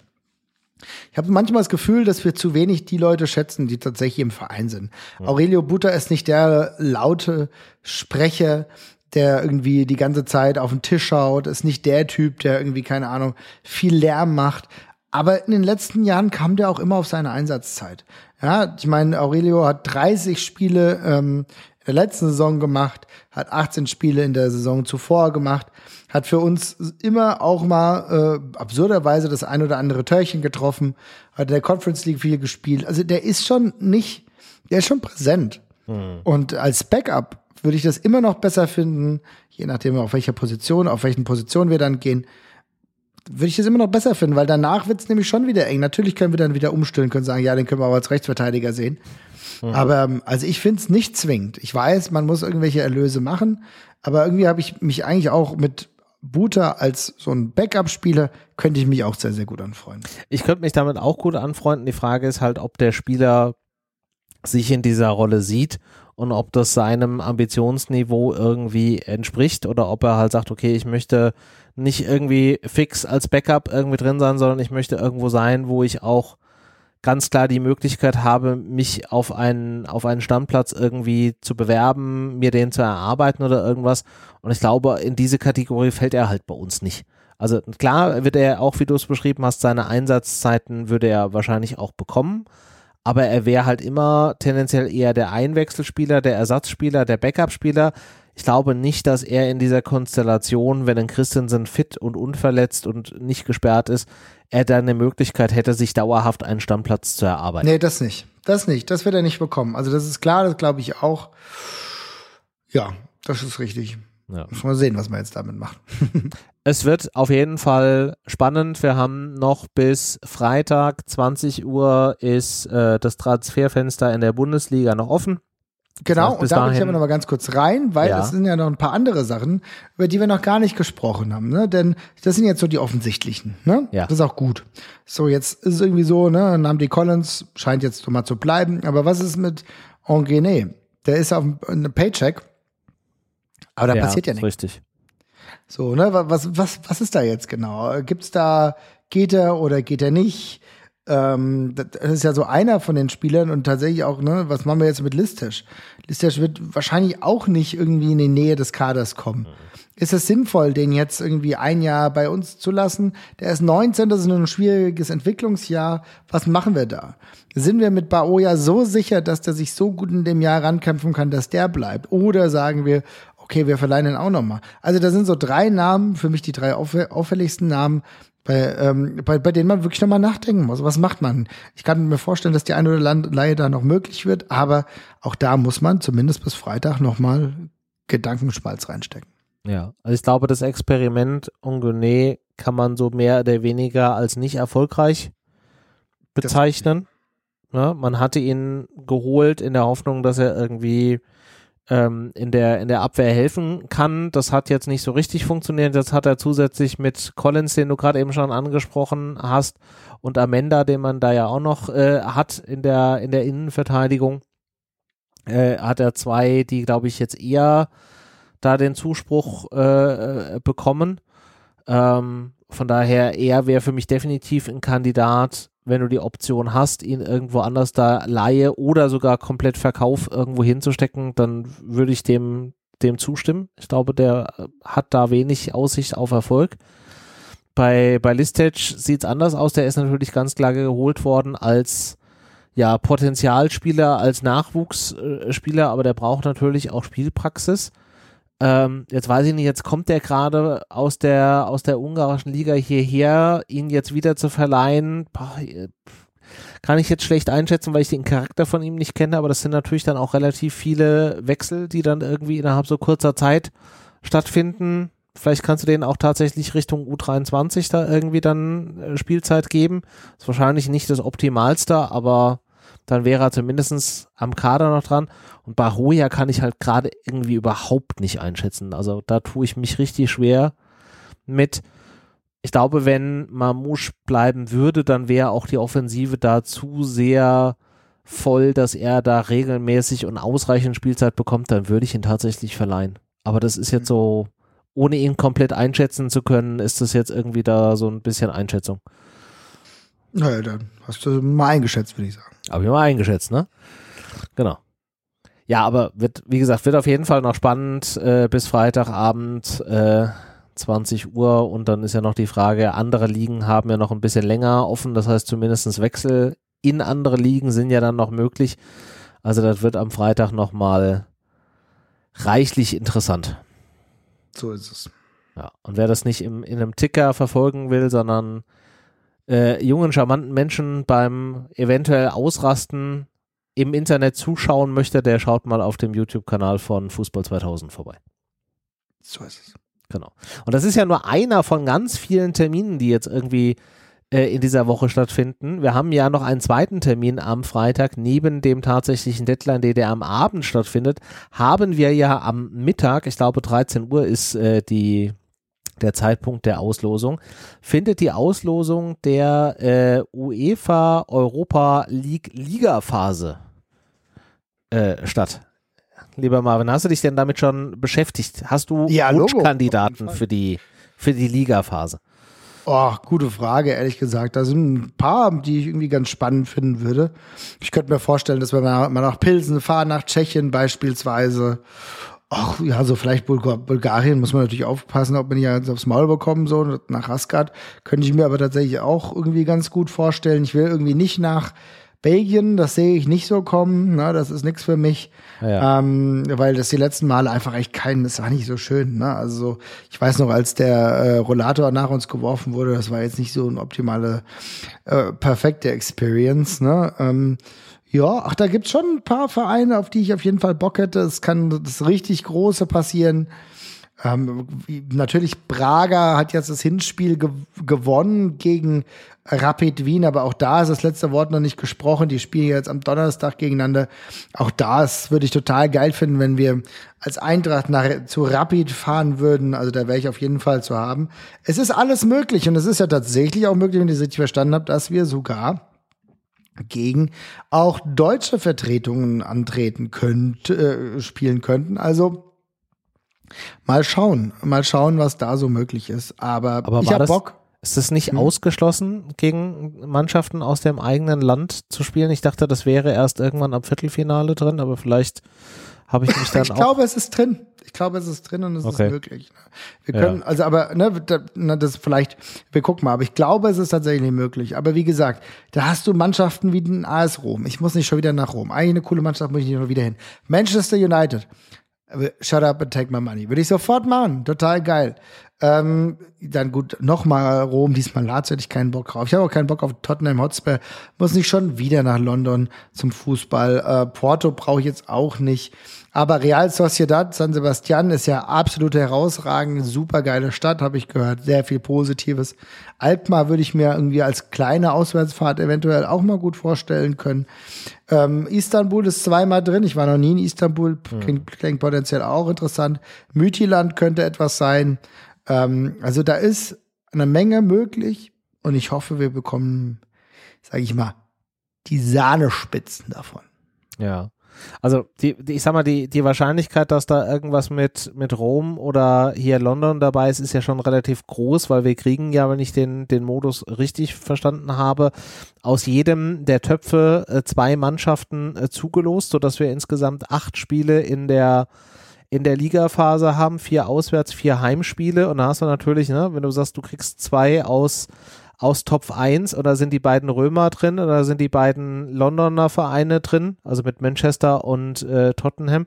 B: Ich habe manchmal das Gefühl, dass wir zu wenig die Leute schätzen, die tatsächlich im Verein sind. Aurelio Buta ist nicht der laute Sprecher, der irgendwie die ganze Zeit auf den Tisch schaut, ist nicht der Typ, der irgendwie, keine Ahnung, viel Lärm macht. Aber in den letzten Jahren kam der auch immer auf seine Einsatzzeit. Ja, ich meine, Aurelio hat 30 Spiele in der letzten Saison gemacht, hat 18 Spiele in der Saison zuvor gemacht, hat für uns immer auch mal absurderweise das ein oder andere Törchen getroffen, hat in der Conference League viel gespielt. Also der ist schon präsent. Und als Backup würde ich das immer noch besser finden, je nachdem auf welchen Positionen wir dann gehen, würde ich das immer noch besser finden, weil danach wird es nämlich schon wieder eng. Natürlich können wir dann wieder umstellen, können sagen, ja, den können wir auch als Rechtsverteidiger sehen. Aber also ich finde es nicht zwingend. Ich weiß, man muss irgendwelche Erlöse machen, aber irgendwie habe ich mich eigentlich auch mit Buta als so ein Backup-Spieler könnte ich mich auch sehr, sehr gut anfreunden.
A: Ich könnte mich damit auch gut anfreunden. Die Frage ist halt, ob der Spieler sich in dieser Rolle sieht und ob das seinem Ambitionsniveau irgendwie entspricht oder ob er halt sagt, okay, ich möchte nicht irgendwie fix als Backup irgendwie drin sein, sondern ich möchte irgendwo sein, wo ich auch ganz klar die Möglichkeit habe, mich auf einen Stammplatz irgendwie zu bewerben, mir den zu erarbeiten oder irgendwas. Und ich glaube, in diese Kategorie fällt er halt bei uns nicht. Also klar wird er auch, wie du es beschrieben hast, seine Einsatzzeiten würde er wahrscheinlich auch bekommen. Aber er wäre halt immer tendenziell eher der Einwechselspieler, der Ersatzspieler, der Backup-Spieler. Ich glaube nicht, dass er in dieser Konstellation, wenn ein Christensen fit und unverletzt und nicht gesperrt ist, er dann eine Möglichkeit hätte, sich dauerhaft einen Stammplatz zu erarbeiten.
B: Nee, das nicht. Das wird er nicht bekommen. Also das ist klar, das glaube ich auch. Ja, das ist richtig. Ja. Muss mal sehen, was wir jetzt damit machen.
A: Es wird auf jeden Fall spannend. Wir haben noch bis Freitag 20 Uhr ist das Transferfenster in der Bundesliga noch offen.
B: Genau,
A: das heißt,
B: und da will ich aber noch mal ganz kurz rein, weil es sind ja noch ein paar andere Sachen, über die wir noch gar nicht gesprochen haben, ne? Denn das sind jetzt so die offensichtlichen, ne?
A: Ja.
B: Das ist auch gut. So, jetzt ist es irgendwie so, ne? Namdi Collins scheint jetzt so mal zu bleiben, aber was ist mit Onguene? Der ist auf einem Paycheck, aber da passiert ja nichts.
A: Richtig.
B: So, ne? Was ist da jetzt genau? Gibt's da, geht er oder geht er nicht? Das ist ja so einer von den Spielern und tatsächlich auch, ne, was machen wir jetzt mit Listesh? Listesh wird wahrscheinlich auch nicht irgendwie in die Nähe des Kaders kommen. Ist es sinnvoll, den jetzt irgendwie ein Jahr bei uns zu lassen? Der ist 19, das ist ein schwieriges Entwicklungsjahr. Was machen wir da? Sind wir mit Baoja so sicher, dass der sich so gut in dem Jahr rankämpfen kann, dass der bleibt? Oder sagen wir, okay, wir verleihen ihn auch nochmal? Also da sind so 3 Namen, für mich die 3 auffälligsten Namen, bei denen man wirklich nochmal nachdenken muss. Was macht man? Ich kann mir vorstellen, dass die eine oder andere Leihe da noch möglich wird, aber auch da muss man zumindest bis Freitag nochmal Gedankenschmalz reinstecken.
A: Ja, also ich glaube, das Experiment Onguene kann man so mehr oder weniger als nicht erfolgreich bezeichnen. Ja, man hatte ihn geholt in der Hoffnung, dass er irgendwie in der Abwehr helfen kann. Das hat jetzt nicht so richtig funktioniert. Jetzt hat er zusätzlich mit Collins, den du gerade eben schon angesprochen hast, und Amenda, den man da ja auch noch hat in der Innenverteidigung, hat er 2, die, glaube ich, jetzt eher da den Zuspruch bekommen. Von daher, er wäre für mich definitiv ein Kandidat, wenn du die Option hast, ihn irgendwo anders da Leihe oder sogar komplett Verkauf irgendwo hinzustecken, dann würde ich dem zustimmen. Ich glaube, der hat da wenig Aussicht auf Erfolg. Bei Listesh sieht es anders aus. Der ist natürlich ganz klar geholt worden als Potenzialspieler, als Nachwuchsspieler, aber der braucht natürlich auch Spielpraxis. Jetzt weiß ich nicht, jetzt kommt der gerade aus der ungarischen Liga hierher, ihn jetzt wieder zu verleihen, kann ich jetzt schlecht einschätzen, weil ich den Charakter von ihm nicht kenne, aber das sind natürlich dann auch relativ viele Wechsel, die dann irgendwie innerhalb so kurzer Zeit stattfinden. Vielleicht kannst du denen auch tatsächlich Richtung U23 da irgendwie dann Spielzeit geben. Ist wahrscheinlich nicht das Optimalste, aber dann wäre er zumindest am Kader noch dran. Und Bahoja kann ich halt gerade irgendwie überhaupt nicht einschätzen. Also da tue ich mich richtig schwer mit. Ich glaube, wenn Mamouche bleiben würde, dann wäre auch die Offensive da zu sehr voll, dass er da regelmäßig und ausreichend Spielzeit bekommt, dann würde ich ihn tatsächlich verleihen. Aber das ist jetzt so, ohne ihn komplett einschätzen zu können, ist das jetzt irgendwie da so ein bisschen Einschätzung.
B: Naja, dann hast du mal eingeschätzt, würde ich sagen.
A: Habe ich mal eingeschätzt, ne? Genau. Ja, aber wie gesagt, wird auf jeden Fall noch spannend bis Freitagabend 20 Uhr und dann ist ja noch die Frage, andere Ligen haben ja noch ein bisschen länger offen, das heißt zumindest Wechsel in andere Ligen sind ja dann noch möglich. Also das wird am Freitag nochmal reichlich interessant.
B: So ist es.
A: Ja, und wer das nicht in einem Ticker verfolgen will, sondern jungen, charmanten Menschen beim eventuell Ausrasten im Internet zuschauen möchte, der schaut mal auf dem YouTube-Kanal von Fußball 2000 vorbei.
B: So ist es.
A: Genau. Und das ist ja nur einer von ganz vielen Terminen, die jetzt irgendwie in dieser Woche stattfinden. Wir haben ja noch einen zweiten Termin am Freitag, neben dem tatsächlichen Deadline Day, der am Abend stattfindet, haben wir ja am Mittag, ich glaube 13 Uhr ist der Zeitpunkt der Auslosung, findet die Auslosung der UEFA Europa League Ligaphase statt. Lieber Marvin, hast du dich denn damit schon beschäftigt? Hast du Wunschkandidaten für die Ligaphase?
B: Oh, gute Frage, ehrlich gesagt. Da sind ein paar, die ich irgendwie ganz spannend finden würde. Ich könnte mir vorstellen, dass wir mal nach Pilsen fahren, nach Tschechien beispielsweise. Ach ja, so vielleicht Bulgarien muss man natürlich aufpassen, ob man nicht aufs Maul bekommen, so nach Raskat. Könnte ich mir aber tatsächlich auch irgendwie ganz gut vorstellen. Ich will irgendwie nicht nach Belgien, das sehe ich nicht so kommen, ne, das ist nichts für mich, ja. Weil das die letzten Male einfach echt das war nicht so schön, ne, also ich weiß noch, als der Rollator nach uns geworfen wurde, das war jetzt nicht so eine optimale, perfekte Experience, ne, ja, ach, da gibt's schon ein paar Vereine, auf die ich auf jeden Fall Bock hätte, es kann das richtig Große passieren, Natürlich, Braga hat jetzt das Hinspiel gewonnen gegen Rapid Wien, aber auch da ist das letzte Wort noch nicht gesprochen. Die spielen jetzt am Donnerstag gegeneinander. Auch das würde ich total geil finden, wenn wir als Eintracht zu Rapid fahren würden. Also da wäre ich auf jeden Fall zu haben. Es ist alles möglich und es ist ja tatsächlich auch möglich, wenn ich es richtig verstanden habe, dass wir sogar gegen auch deutsche Vertretungen antreten spielen könnten. Also mal schauen, was da so möglich ist. Aber ich habe Bock.
A: Ist es nicht ausgeschlossen, gegen Mannschaften aus dem eigenen Land zu spielen? Ich dachte, das wäre erst irgendwann am Viertelfinale drin, aber vielleicht habe ich mich dann
B: Ich glaube, es ist drin. Und es ist möglich. Wir können, das vielleicht, wir gucken mal, aber ich glaube, es ist tatsächlich möglich. Aber wie gesagt, da hast du Mannschaften wie den AS Rom. Ich muss nicht schon wieder nach Rom. Eigentlich eine coole Mannschaft, muss ich nicht schon wieder hin. Manchester United. Shut up and take my money. Würde ich sofort machen. Total geil. Dann gut, nochmal Rom, diesmal Lazio hätte ich keinen Bock drauf. Ich habe auch keinen Bock auf Tottenham Hotspur. Muss nicht schon wieder nach London zum Fußball. Porto brauche ich jetzt auch nicht. Aber Real Sociedad, San Sebastian ist ja absolut herausragend. Super geile Stadt, habe ich gehört. Sehr viel Positives. Alkmaar würde ich mir irgendwie als kleine Auswärtsfahrt eventuell auch mal gut vorstellen können. Istanbul ist zweimal drin. Ich war noch nie in Istanbul. Klingt potenziell auch interessant. Mütiland könnte etwas sein. Also da ist eine Menge möglich und ich hoffe, wir bekommen, sage ich mal, die Sahnespitzen davon.
A: Ja, also ich sag mal, die Wahrscheinlichkeit, dass da irgendwas mit Rom oder hier London dabei ist ja schon relativ groß, weil wir kriegen ja, wenn ich den Modus richtig verstanden habe, aus jedem der Töpfe 2 Mannschaften zugelost, sodass wir insgesamt 8 Spiele in der Ligaphase haben, 4 Auswärts, 4 Heimspiele und da hast du natürlich, ne, wenn du sagst, du kriegst 2 aus Top 1 oder sind die beiden Römer drin oder sind die beiden Londoner Vereine drin, also mit Manchester und Tottenham,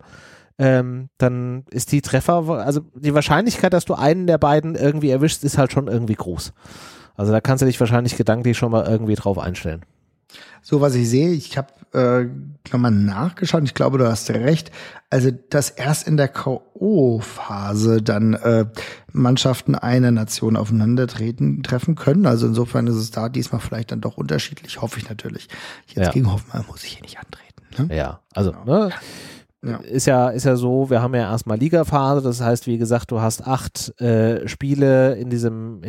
A: dann ist die also die Wahrscheinlichkeit, dass du einen der beiden irgendwie erwischst, ist halt schon irgendwie groß. Also da kannst du dich wahrscheinlich gedanklich schon mal irgendwie drauf einstellen.
B: So, was ich sehe, ich habe nochmal nachgeschaut, ich glaube, du hast recht, also dass erst in der K.O.-Phase dann Mannschaften einer Nation treffen können, also insofern ist es da diesmal vielleicht dann doch unterschiedlich, hoffe ich natürlich. Jetzt gegen Hoffenheim muss ich hier nicht antreten. Ne?
A: Ja, also
B: genau.
A: Ne? Ja. Ist ja so, wir haben ja erstmal Ligaphase, das heißt, wie gesagt, du hast 8 Spiele in diesem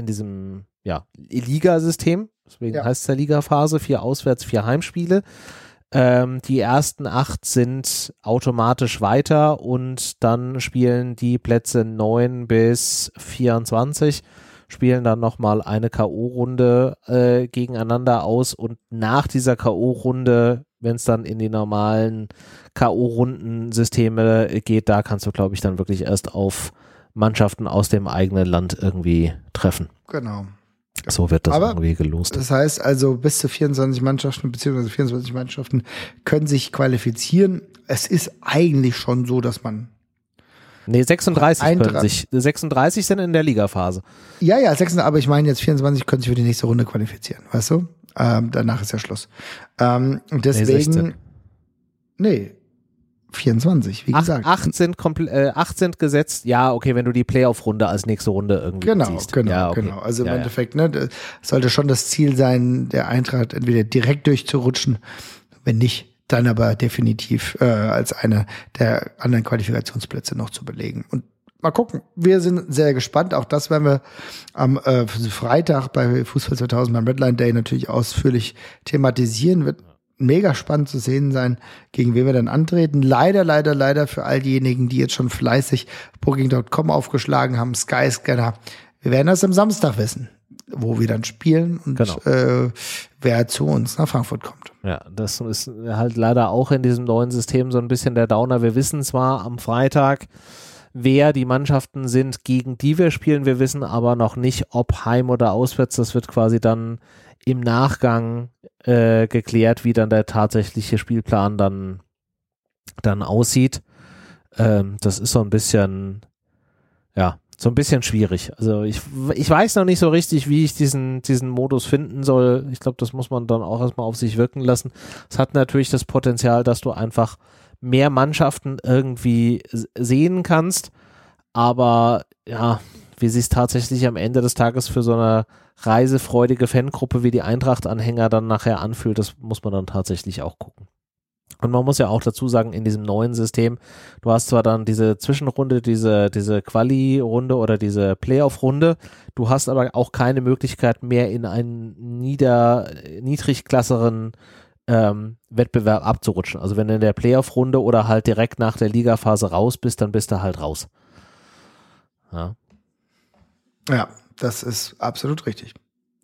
A: Ligasystem, deswegen heißt es ja Ligaphase, 4 Auswärts, 4 Heimspiele. Die ersten 8 sind automatisch weiter und dann spielen die Plätze 9 bis 24, spielen dann nochmal eine K.O.-Runde gegeneinander aus und nach dieser K.O.-Runde, wenn es dann in die normalen K.O.-Runden-Systeme geht, da kannst du, glaube ich, dann wirklich erst auf Mannschaften aus dem eigenen Land irgendwie treffen.
B: Genau.
A: So wird das irgendwie gelost.
B: Das heißt also, bis zu 24 Mannschaften bzw. 24 Mannschaften können sich qualifizieren. Es ist eigentlich schon so, dass man
A: 36 sind in der Ligaphase.
B: Ja, 36, aber ich meine jetzt 24 können sich für die nächste Runde qualifizieren, weißt du? Danach ist ja Schluss. Und deswegen 24, wie gesagt.
A: 8 sind gesetzt, ja, okay, wenn du die Playoff-Runde als nächste Runde irgendwie ziehst.
B: Genau. Also im Endeffekt, ne, sollte schon das Ziel sein, der Eintracht entweder direkt durchzurutschen, wenn nicht, dann aber definitiv als einer der anderen Qualifikationsplätze noch zu belegen. Und mal gucken, wir sind sehr gespannt. Auch das werden wir am Freitag bei Fußball 2000 beim Redline Day natürlich ausführlich thematisieren. Wird mega spannend zu sehen sein, gegen wen wir dann antreten. Leider für all diejenigen, die jetzt schon fleißig Booking.com aufgeschlagen haben, Skyscanner. Wir werden das am Samstag wissen, wo wir dann spielen und wer zu uns nach Frankfurt kommt.
A: Ja, das ist halt leider auch in diesem neuen System so ein bisschen der Downer. Wir wissen zwar am Freitag, wer die Mannschaften sind, gegen die wir spielen. Wir wissen aber noch nicht, ob heim oder auswärts. Das wird quasi dann im Nachgang geklärt, wie dann der tatsächliche Spielplan dann aussieht. Das ist so ein bisschen schwierig. Also ich weiß noch nicht so richtig, wie ich diesen Modus finden soll. Ich glaube, das muss man dann auch erstmal auf sich wirken lassen. Es hat natürlich das Potenzial, dass du einfach mehr Mannschaften irgendwie sehen kannst, Aber ja, wie sich es tatsächlich am Ende des Tages für so eine reisefreudige Fangruppe wie die Eintracht-Anhänger dann nachher anfühlt, das muss man dann tatsächlich auch gucken. Und man muss ja auch dazu sagen, in diesem neuen System, du hast zwar dann diese Zwischenrunde, diese Quali-Runde oder diese Playoff-Runde, du hast aber auch keine Möglichkeit mehr in einen niedrigklasseren Wettbewerb abzurutschen. Also wenn du in der Playoff-Runde oder halt direkt nach der Ligaphase raus bist, dann bist du halt raus.
B: Ja, das ist absolut richtig.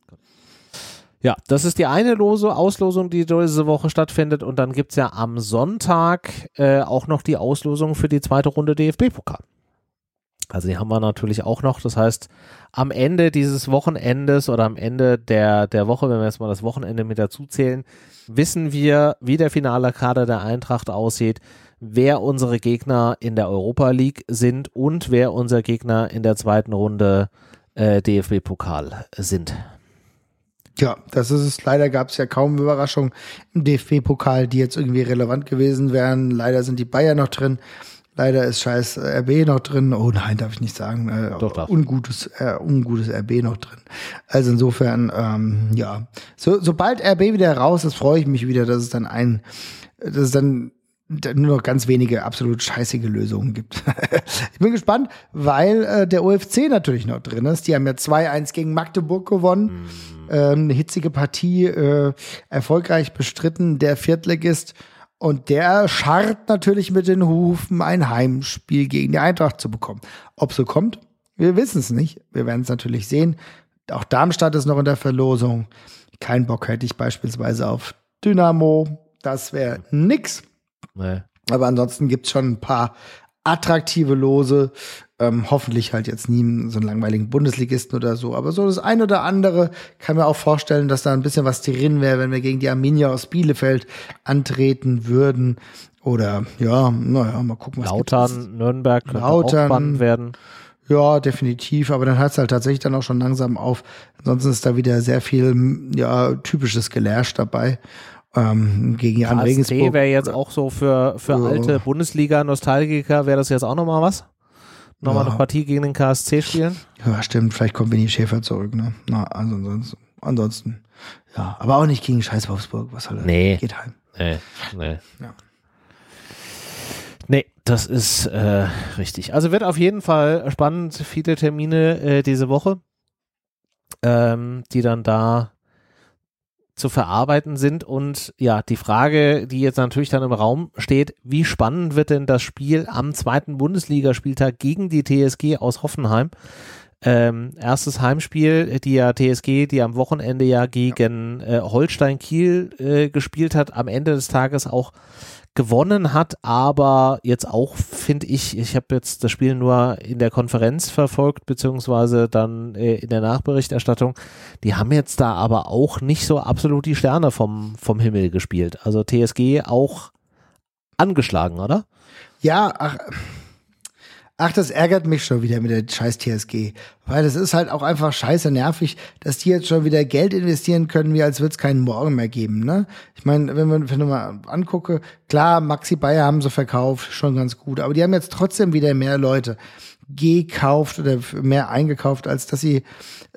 A: Ja, das ist die eine Auslosung, die diese Woche stattfindet, und dann gibt's ja am Sonntag auch noch die Auslosung für die zweite Runde DFB-Pokal. Also die haben wir natürlich auch noch, das heißt, am Ende dieses Wochenendes oder am Ende der Woche, wenn wir jetzt mal das Wochenende mit dazu zählen, wissen wir, wie der finale Kader der Eintracht aussieht, wer unsere Gegner in der Europa League sind und wer unser Gegner in der zweiten Runde DFB-Pokal sind.
B: Ja, das ist es. Leider gab es ja kaum Überraschungen im DFB-Pokal, die jetzt irgendwie relevant gewesen wären. Leider sind die Bayern noch drin. Leider ist scheiß RB noch drin. Oh nein, darf ich nicht sagen.
A: Doch.
B: Ungutes RB noch drin. Also insofern, ja. Sobald RB wieder raus ist, freue ich mich wieder, dass es dann nur noch ganz wenige absolut scheißige Lösungen gibt. Ich bin gespannt, weil der OFC natürlich noch drin ist. Die haben ja 2-1 gegen Magdeburg gewonnen. Eine hitzige Partie, erfolgreich bestritten, der Viertligist. Und der scharrt natürlich mit den Hufen, ein Heimspiel gegen die Eintracht zu bekommen. Ob so kommt, wir wissen es nicht. Wir werden es natürlich sehen. Auch Darmstadt ist noch in der Verlosung. Kein Bock hätte ich beispielsweise auf Dynamo. Das wäre nix.
A: Nee.
B: Aber ansonsten gibt's schon ein paar attraktive Lose. Hoffentlich halt jetzt nie so einen langweiligen Bundesligisten oder so. Aber so das ein oder andere kann mir auch vorstellen, dass da ein bisschen was drin wäre, wenn wir gegen die Arminia aus Bielefeld antreten würden. Oder ja, naja, mal gucken, was
A: Lautern, Nürnberg könnte auch spannend werden.
B: Ja, definitiv. Aber dann hört es halt tatsächlich dann auch schon langsam auf. Ansonsten ist da wieder sehr viel typisches Gelärsch dabei. Gegen Jan Regensburg.
A: wäre jetzt auch so für alte Bundesliga-Nostalgiker, wäre das jetzt auch nochmal was? Nochmal eine Partie gegen den KSC spielen?
B: Ja, stimmt. Vielleicht kommt Winnie Schäfer zurück, ne? Na, also ansonsten. Ja, aber auch nicht gegen scheiß Wolfsburg. Was soll das?
A: Nee.
B: Geht heim.
A: Nee.
B: Ja.
A: Nee, das ist richtig. Also wird auf jeden Fall spannend. Viele Termine diese Woche, die dann da zu verarbeiten sind, und ja, die Frage, die jetzt natürlich dann im Raum steht, wie spannend wird denn das Spiel am zweiten Bundesligaspieltag gegen die TSG aus Hoffenheim? Erstes Heimspiel, die am Wochenende ja gegen Holstein Kiel gespielt hat, am Ende des Tages auch gewonnen hat, aber jetzt auch, finde ich habe jetzt das Spiel nur in der Konferenz verfolgt, beziehungsweise dann in der Nachberichterstattung, die haben jetzt da aber auch nicht so absolut die Sterne vom Himmel gespielt. Also TSG auch angeschlagen, oder?
B: Ja, ach, das ärgert mich schon wieder mit der scheiß TSG. Weil es ist halt auch einfach scheiße nervig, dass die jetzt schon wieder Geld investieren können, wie als würde es keinen Morgen mehr geben, ne? Ich meine, wenn ich mal angucke, klar, Maxi Bayer haben sie verkauft, schon ganz gut, aber die haben jetzt trotzdem wieder mehr Leute gekauft oder mehr eingekauft, als dass sie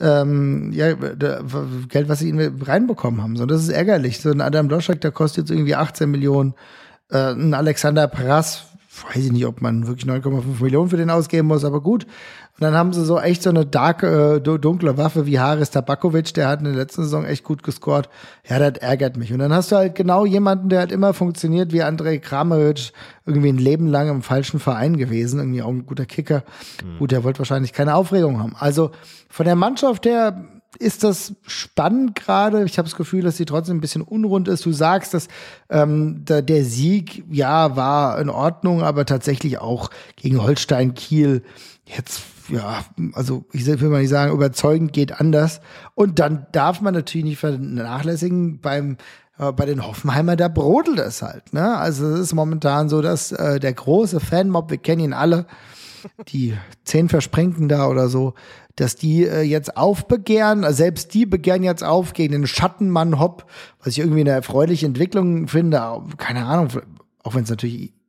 B: Geld, was sie reinbekommen haben. So, das ist ärgerlich. So ein Adam Loschek, der kostet jetzt irgendwie 18 Millionen, ein Alexander Prass, weiß ich nicht, ob man wirklich 9,5 Millionen für den ausgeben muss, aber gut. Und dann haben sie so echt so eine dunkle Waffe wie Haris Tabakovic, der hat in der letzten Saison echt gut gescored. Ja, das ärgert mich. Und dann hast du halt genau jemanden, der halt immer funktioniert wie Andrej Kramaric, irgendwie ein Leben lang im falschen Verein gewesen, irgendwie auch ein guter Kicker. Gut, der wollte wahrscheinlich keine Aufregung haben. Also von der Mannschaft her ist das spannend gerade. Ich habe das Gefühl, dass sie trotzdem ein bisschen unrund ist. Du sagst, dass der Sieg, ja, war in Ordnung, aber tatsächlich auch gegen Holstein Kiel jetzt, ja, also ich will mal nicht sagen, überzeugend geht anders. Und dann darf man natürlich nicht vernachlässigen, bei den Hoffenheimer, da brodelt es halt, ne? Also es ist momentan so, dass der große Fanmob, wir kennen ihn alle, die 10 Versprengten da oder so, dass die jetzt aufbegehren, also selbst die begehren jetzt auf gegen den Schattenmann Hopp, was ich irgendwie eine erfreuliche Entwicklung finde, keine Ahnung, auch wenn es natürlich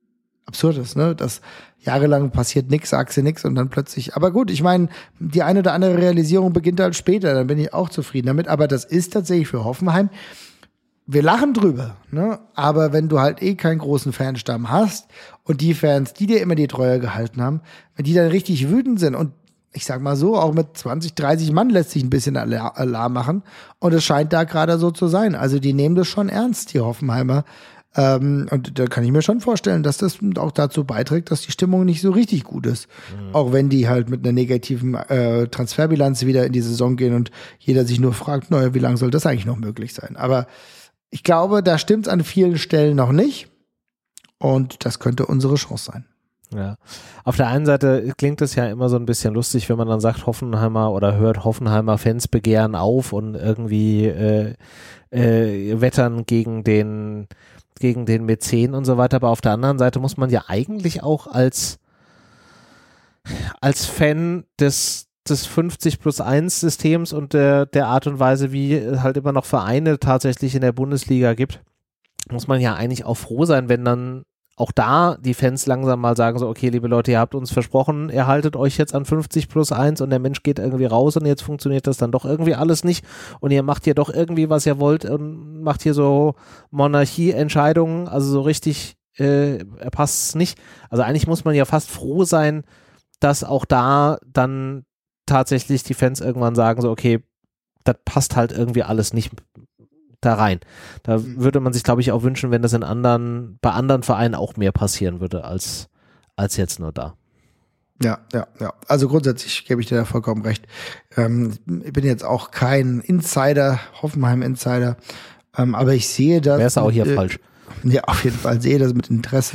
B: absurd ist, ne? Das jahrelang passiert nichts, sagst du nichts und dann plötzlich, aber gut, ich meine, die eine oder andere Realisierung beginnt halt später, dann bin ich auch zufrieden damit, aber das ist tatsächlich für Hoffenheim, wir lachen drüber, ne? Aber wenn du halt keinen großen Fanstamm hast und die Fans, die dir immer die Treue gehalten haben, wenn die dann richtig wütend sind und ich sag mal so, auch mit 20, 30 Mann lässt sich ein bisschen Alarm machen und es scheint da gerade so zu sein. Also die nehmen das schon ernst, die Hoffenheimer. Und da kann ich mir schon vorstellen, dass das auch dazu beiträgt, dass die Stimmung nicht so richtig gut ist. Auch wenn die halt mit einer negativen Transferbilanz wieder in die Saison gehen und jeder sich nur fragt, naja, wie lange soll das eigentlich noch möglich sein? Aber ich glaube, da stimmt's an vielen Stellen noch nicht und das könnte unsere Chance sein.
A: Ja. Auf der einen Seite klingt es ja immer so ein bisschen lustig, wenn man dann sagt, Hoffenheimer oder hört Hoffenheimer Fans begehren auf und irgendwie wettern gegen den Mäzen und so weiter. Aber auf der anderen Seite muss man ja eigentlich auch als Fan des 50+1 Systems und der Art und Weise, wie halt immer noch Vereine tatsächlich in der Bundesliga gibt, muss man ja eigentlich auch froh sein, wenn dann auch da die Fans langsam mal sagen so, okay, liebe Leute, ihr habt uns versprochen, ihr haltet euch jetzt an 50+1 und der Mensch geht irgendwie raus und jetzt funktioniert das dann doch irgendwie alles nicht und ihr macht hier doch irgendwie, was ihr wollt und macht hier so Monarchie-Entscheidungen, also so richtig passt es nicht. Also eigentlich muss man ja fast froh sein, dass auch da dann tatsächlich die Fans irgendwann sagen so, okay, das passt halt irgendwie alles nicht da rein. Da würde man sich, glaube ich, auch wünschen, wenn das bei anderen Vereinen auch mehr passieren würde, als jetzt nur da.
B: Ja. Also grundsätzlich gebe ich dir da vollkommen recht. Ich bin jetzt auch kein Insider, Hoffenheim-Insider, aber ich sehe das.
A: Wäre es auch hier falsch.
B: Ja, auf jeden Fall sehe das mit Interesse.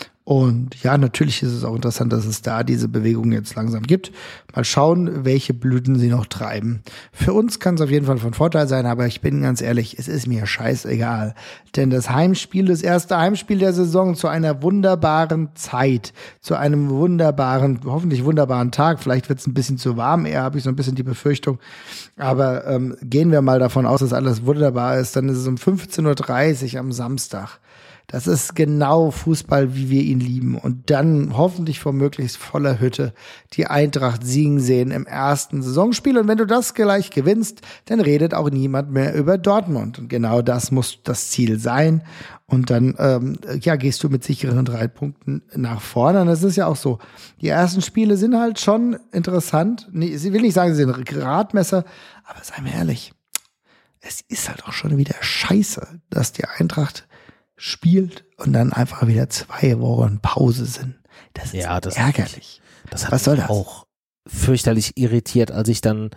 B: Und ja, natürlich ist es auch interessant, dass es da diese Bewegung jetzt langsam gibt. Mal schauen, welche Blüten sie noch treiben. Für uns kann es auf jeden Fall von Vorteil sein, aber ich bin ganz ehrlich, es ist mir scheißegal. Denn das erste Heimspiel der Saison zu einer wunderbaren Zeit, zu einem hoffentlich wunderbaren Tag. Vielleicht wird es ein bisschen zu warm, eher habe ich so ein bisschen die Befürchtung. Aber gehen wir mal davon aus, dass alles wunderbar ist, dann ist es um 15:30 Uhr am Samstag. Das ist genau Fußball, wie wir ihn lieben. Und dann hoffentlich vor möglichst voller Hütte die Eintracht siegen sehen im ersten Saisonspiel. Und wenn du das gleich gewinnst, dann redet auch niemand mehr über Dortmund. Und genau das muss das Ziel sein. Und dann gehst du mit sicheren 3 Punkten nach vorne. Und das ist ja auch so. Die ersten Spiele sind halt schon interessant. Ich will nicht sagen, sie sind Gradmesser, aber sei mir ehrlich, es ist halt auch schon wieder scheiße, dass die Eintracht spielt und dann einfach wieder 2 Wochen Pause sind. Das ist ärgerlich.
A: Das hat mich auch fürchterlich irritiert, als ich dann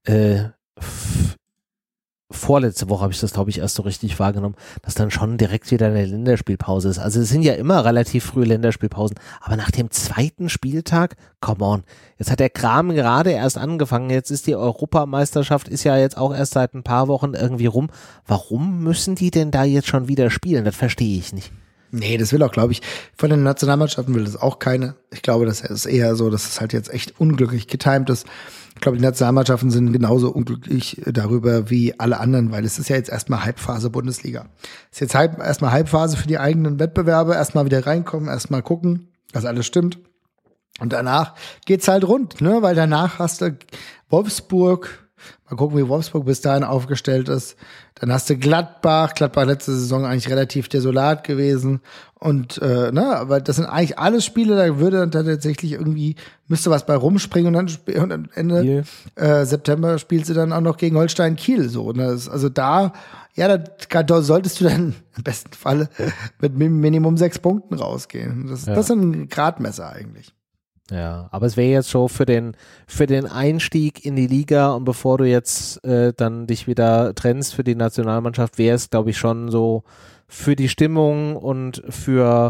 A: vorletzte Woche habe ich das, glaube ich, erst so richtig wahrgenommen, dass dann schon direkt wieder eine Länderspielpause ist. Also es sind ja immer relativ frühe Länderspielpausen, aber nach dem 2. Spieltag, come on, jetzt hat der Kram gerade erst angefangen, jetzt ist die Europameisterschaft, ist ja jetzt auch erst seit ein paar Wochen irgendwie rum. Warum müssen die denn da jetzt schon wieder spielen? Das verstehe ich nicht.
B: Nee, das will auch, glaube ich, von den Nationalmannschaften will das auch keine. Ich glaube, das ist eher so, dass es halt jetzt echt unglücklich getimt ist. Ich glaube, die Nationalmannschaften sind genauso unglücklich darüber wie alle anderen, weil es ist ja jetzt erstmal Halbphase Bundesliga. Es ist jetzt erstmal Halbphase für die eigenen Wettbewerbe, erstmal wieder reinkommen, erstmal gucken, dass alles stimmt. Und danach geht's halt rund, ne, weil danach hast du Wolfsburg. Mal gucken, wie Wolfsburg bis dahin aufgestellt ist. Dann hast du Gladbach letzte Saison eigentlich relativ desolat gewesen. Und aber das sind eigentlich alles Spiele, da würde dann tatsächlich irgendwie, müsste was bei rumspringen und dann Ende September spielst du dann auch noch gegen Holstein Kiel. So. Und also da solltest du dann im besten Falle mit Minimum 6 Punkten rausgehen. Das ist ein Gradmesser eigentlich.
A: Ja, aber es wäre jetzt schon für den Einstieg in die Liga und bevor du jetzt dann dich wieder trennst für die Nationalmannschaft, wäre es, glaube ich, schon so für die Stimmung und für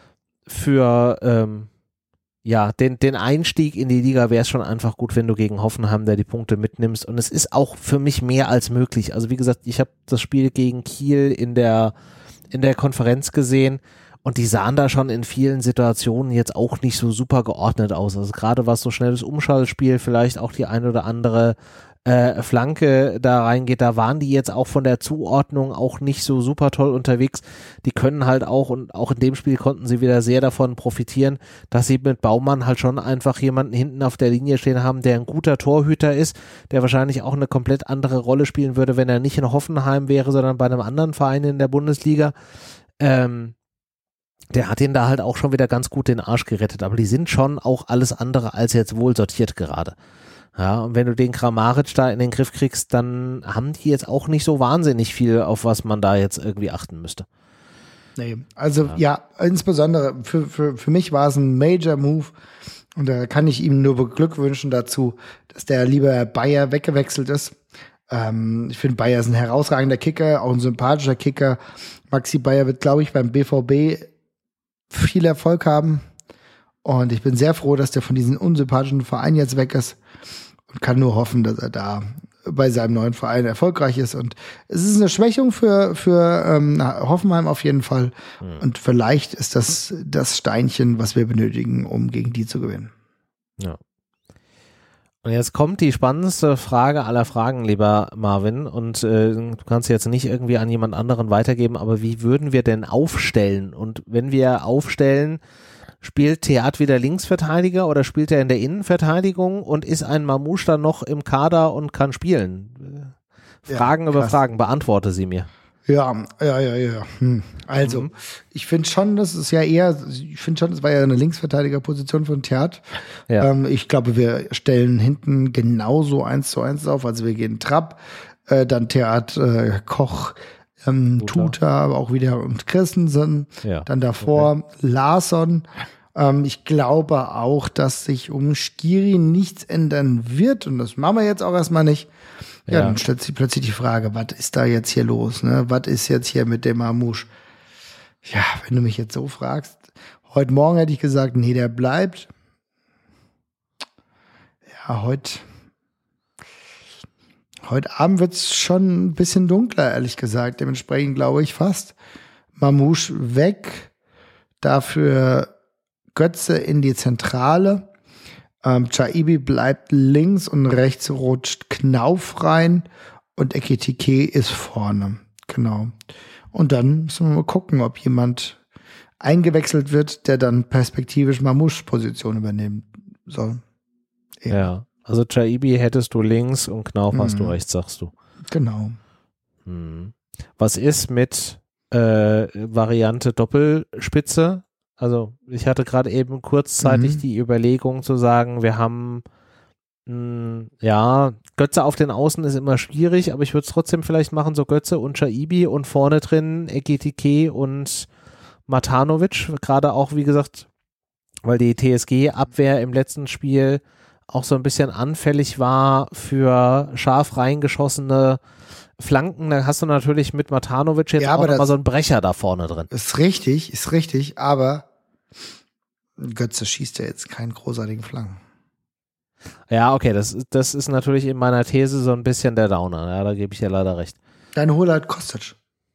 A: den Einstieg in die Liga wäre es schon einfach gut, wenn du gegen Hoffenheim da die Punkte mitnimmst. Und es ist auch für mich mehr als möglich. Also wie gesagt, ich habe das Spiel gegen Kiel in der Konferenz gesehen. Und die sahen da schon in vielen Situationen jetzt auch nicht so super geordnet aus. Also gerade was so schnelles Umschaltspiel, vielleicht auch die ein oder andere Flanke da reingeht, da waren die jetzt auch von der Zuordnung auch nicht so super toll unterwegs. Die können halt auch, und auch in dem Spiel konnten sie wieder sehr davon profitieren, dass sie mit Baumann halt schon einfach jemanden hinten auf der Linie stehen haben, der ein guter Torhüter ist, der wahrscheinlich auch eine komplett andere Rolle spielen würde, wenn er nicht in Hoffenheim wäre, sondern bei einem anderen Verein in der Bundesliga. Der hat ihn da halt auch schon wieder ganz gut den Arsch gerettet, aber die sind schon auch alles andere als jetzt wohl sortiert gerade. Ja, und wenn du den Kramaric da in den Griff kriegst, dann haben die jetzt auch nicht so wahnsinnig viel, auf was man da jetzt irgendwie achten müsste.
B: Nee, also ja insbesondere für mich war es ein Major Move und da kann ich ihm nur beglückwünschen dazu, dass der lieber Bayer weggewechselt ist. Ich finde, Bayer ist ein herausragender Kicker, auch ein sympathischer Kicker. Maxi Bayer wird, glaube ich, beim BVB viel Erfolg haben und ich bin sehr froh, dass der von diesem unsympathischen Verein jetzt weg ist. Und kann nur hoffen, dass er da bei seinem neuen Verein erfolgreich ist. Und es ist eine Schwächung für Hoffenheim auf jeden Fall. Und vielleicht ist das Steinchen, was wir benötigen, um gegen die zu gewinnen.
A: Ja. Und jetzt kommt die spannendste Frage aller Fragen, lieber Marvin. Und du kannst jetzt nicht irgendwie an jemand anderen weitergeben, aber wie würden wir denn aufstellen? Und wenn wir aufstellen, spielt Theat wieder Linksverteidiger oder spielt er in der Innenverteidigung und ist ein Mamouche dann noch im Kader und kann spielen? Fragen über Fragen, beantworte sie mir.
B: Ja. Also, ich finde schon, das war ja eine Linksverteidigerposition von Theat. Ja. Ich glaube, wir stellen hinten genauso 1:1 auf, also wir gehen Trapp, dann Theat, Koch, Tuta auch wieder und Christensen, dann davor Larsson. Ich glaube auch, dass sich um Skiri nichts ändern wird und das machen wir jetzt auch erstmal nicht. Ja, dann stellt sich plötzlich die Frage, was ist da jetzt hier los? Ne? Was ist jetzt hier mit dem Mamouche? Ja, wenn du mich jetzt so fragst, heute Morgen hätte ich gesagt, nee, der bleibt. Ja, heute Abend wird es schon ein bisschen dunkler, ehrlich gesagt. Dementsprechend glaube ich fast Mamouche weg. Dafür Götze in die Zentrale. Chaibi bleibt links und rechts rutscht Knauf rein. Und Ekitike ist vorne. Genau. Und dann müssen wir mal gucken, ob jemand eingewechselt wird, der dann perspektivisch Mamouche-Position übernehmen soll.
A: Ja. Also Chaibi hättest du links und Knauf hast du rechts, sagst du.
B: Genau.
A: Was ist mit Variante Doppelspitze? Also ich hatte gerade eben kurzzeitig die Überlegung zu sagen, wir haben Götze auf den Außen ist immer schwierig, aber ich würde es trotzdem vielleicht machen, so Götze und Chaibi und vorne drin Ekitike und Matanovic, gerade auch, wie gesagt, weil die TSG-Abwehr im letzten Spiel auch so ein bisschen anfällig war für scharf reingeschossene Flanken. Da hast du natürlich mit Matanovic jetzt auch nochmal so einen Brecher da vorne drin.
B: Ist richtig, aber Götze schießt ja jetzt keinen großartigen Flanken.
A: Ja, okay, das ist natürlich in meiner These so ein bisschen der Downer. Ja, da gebe ich dir leider recht.
B: Dann hol halt Kostic.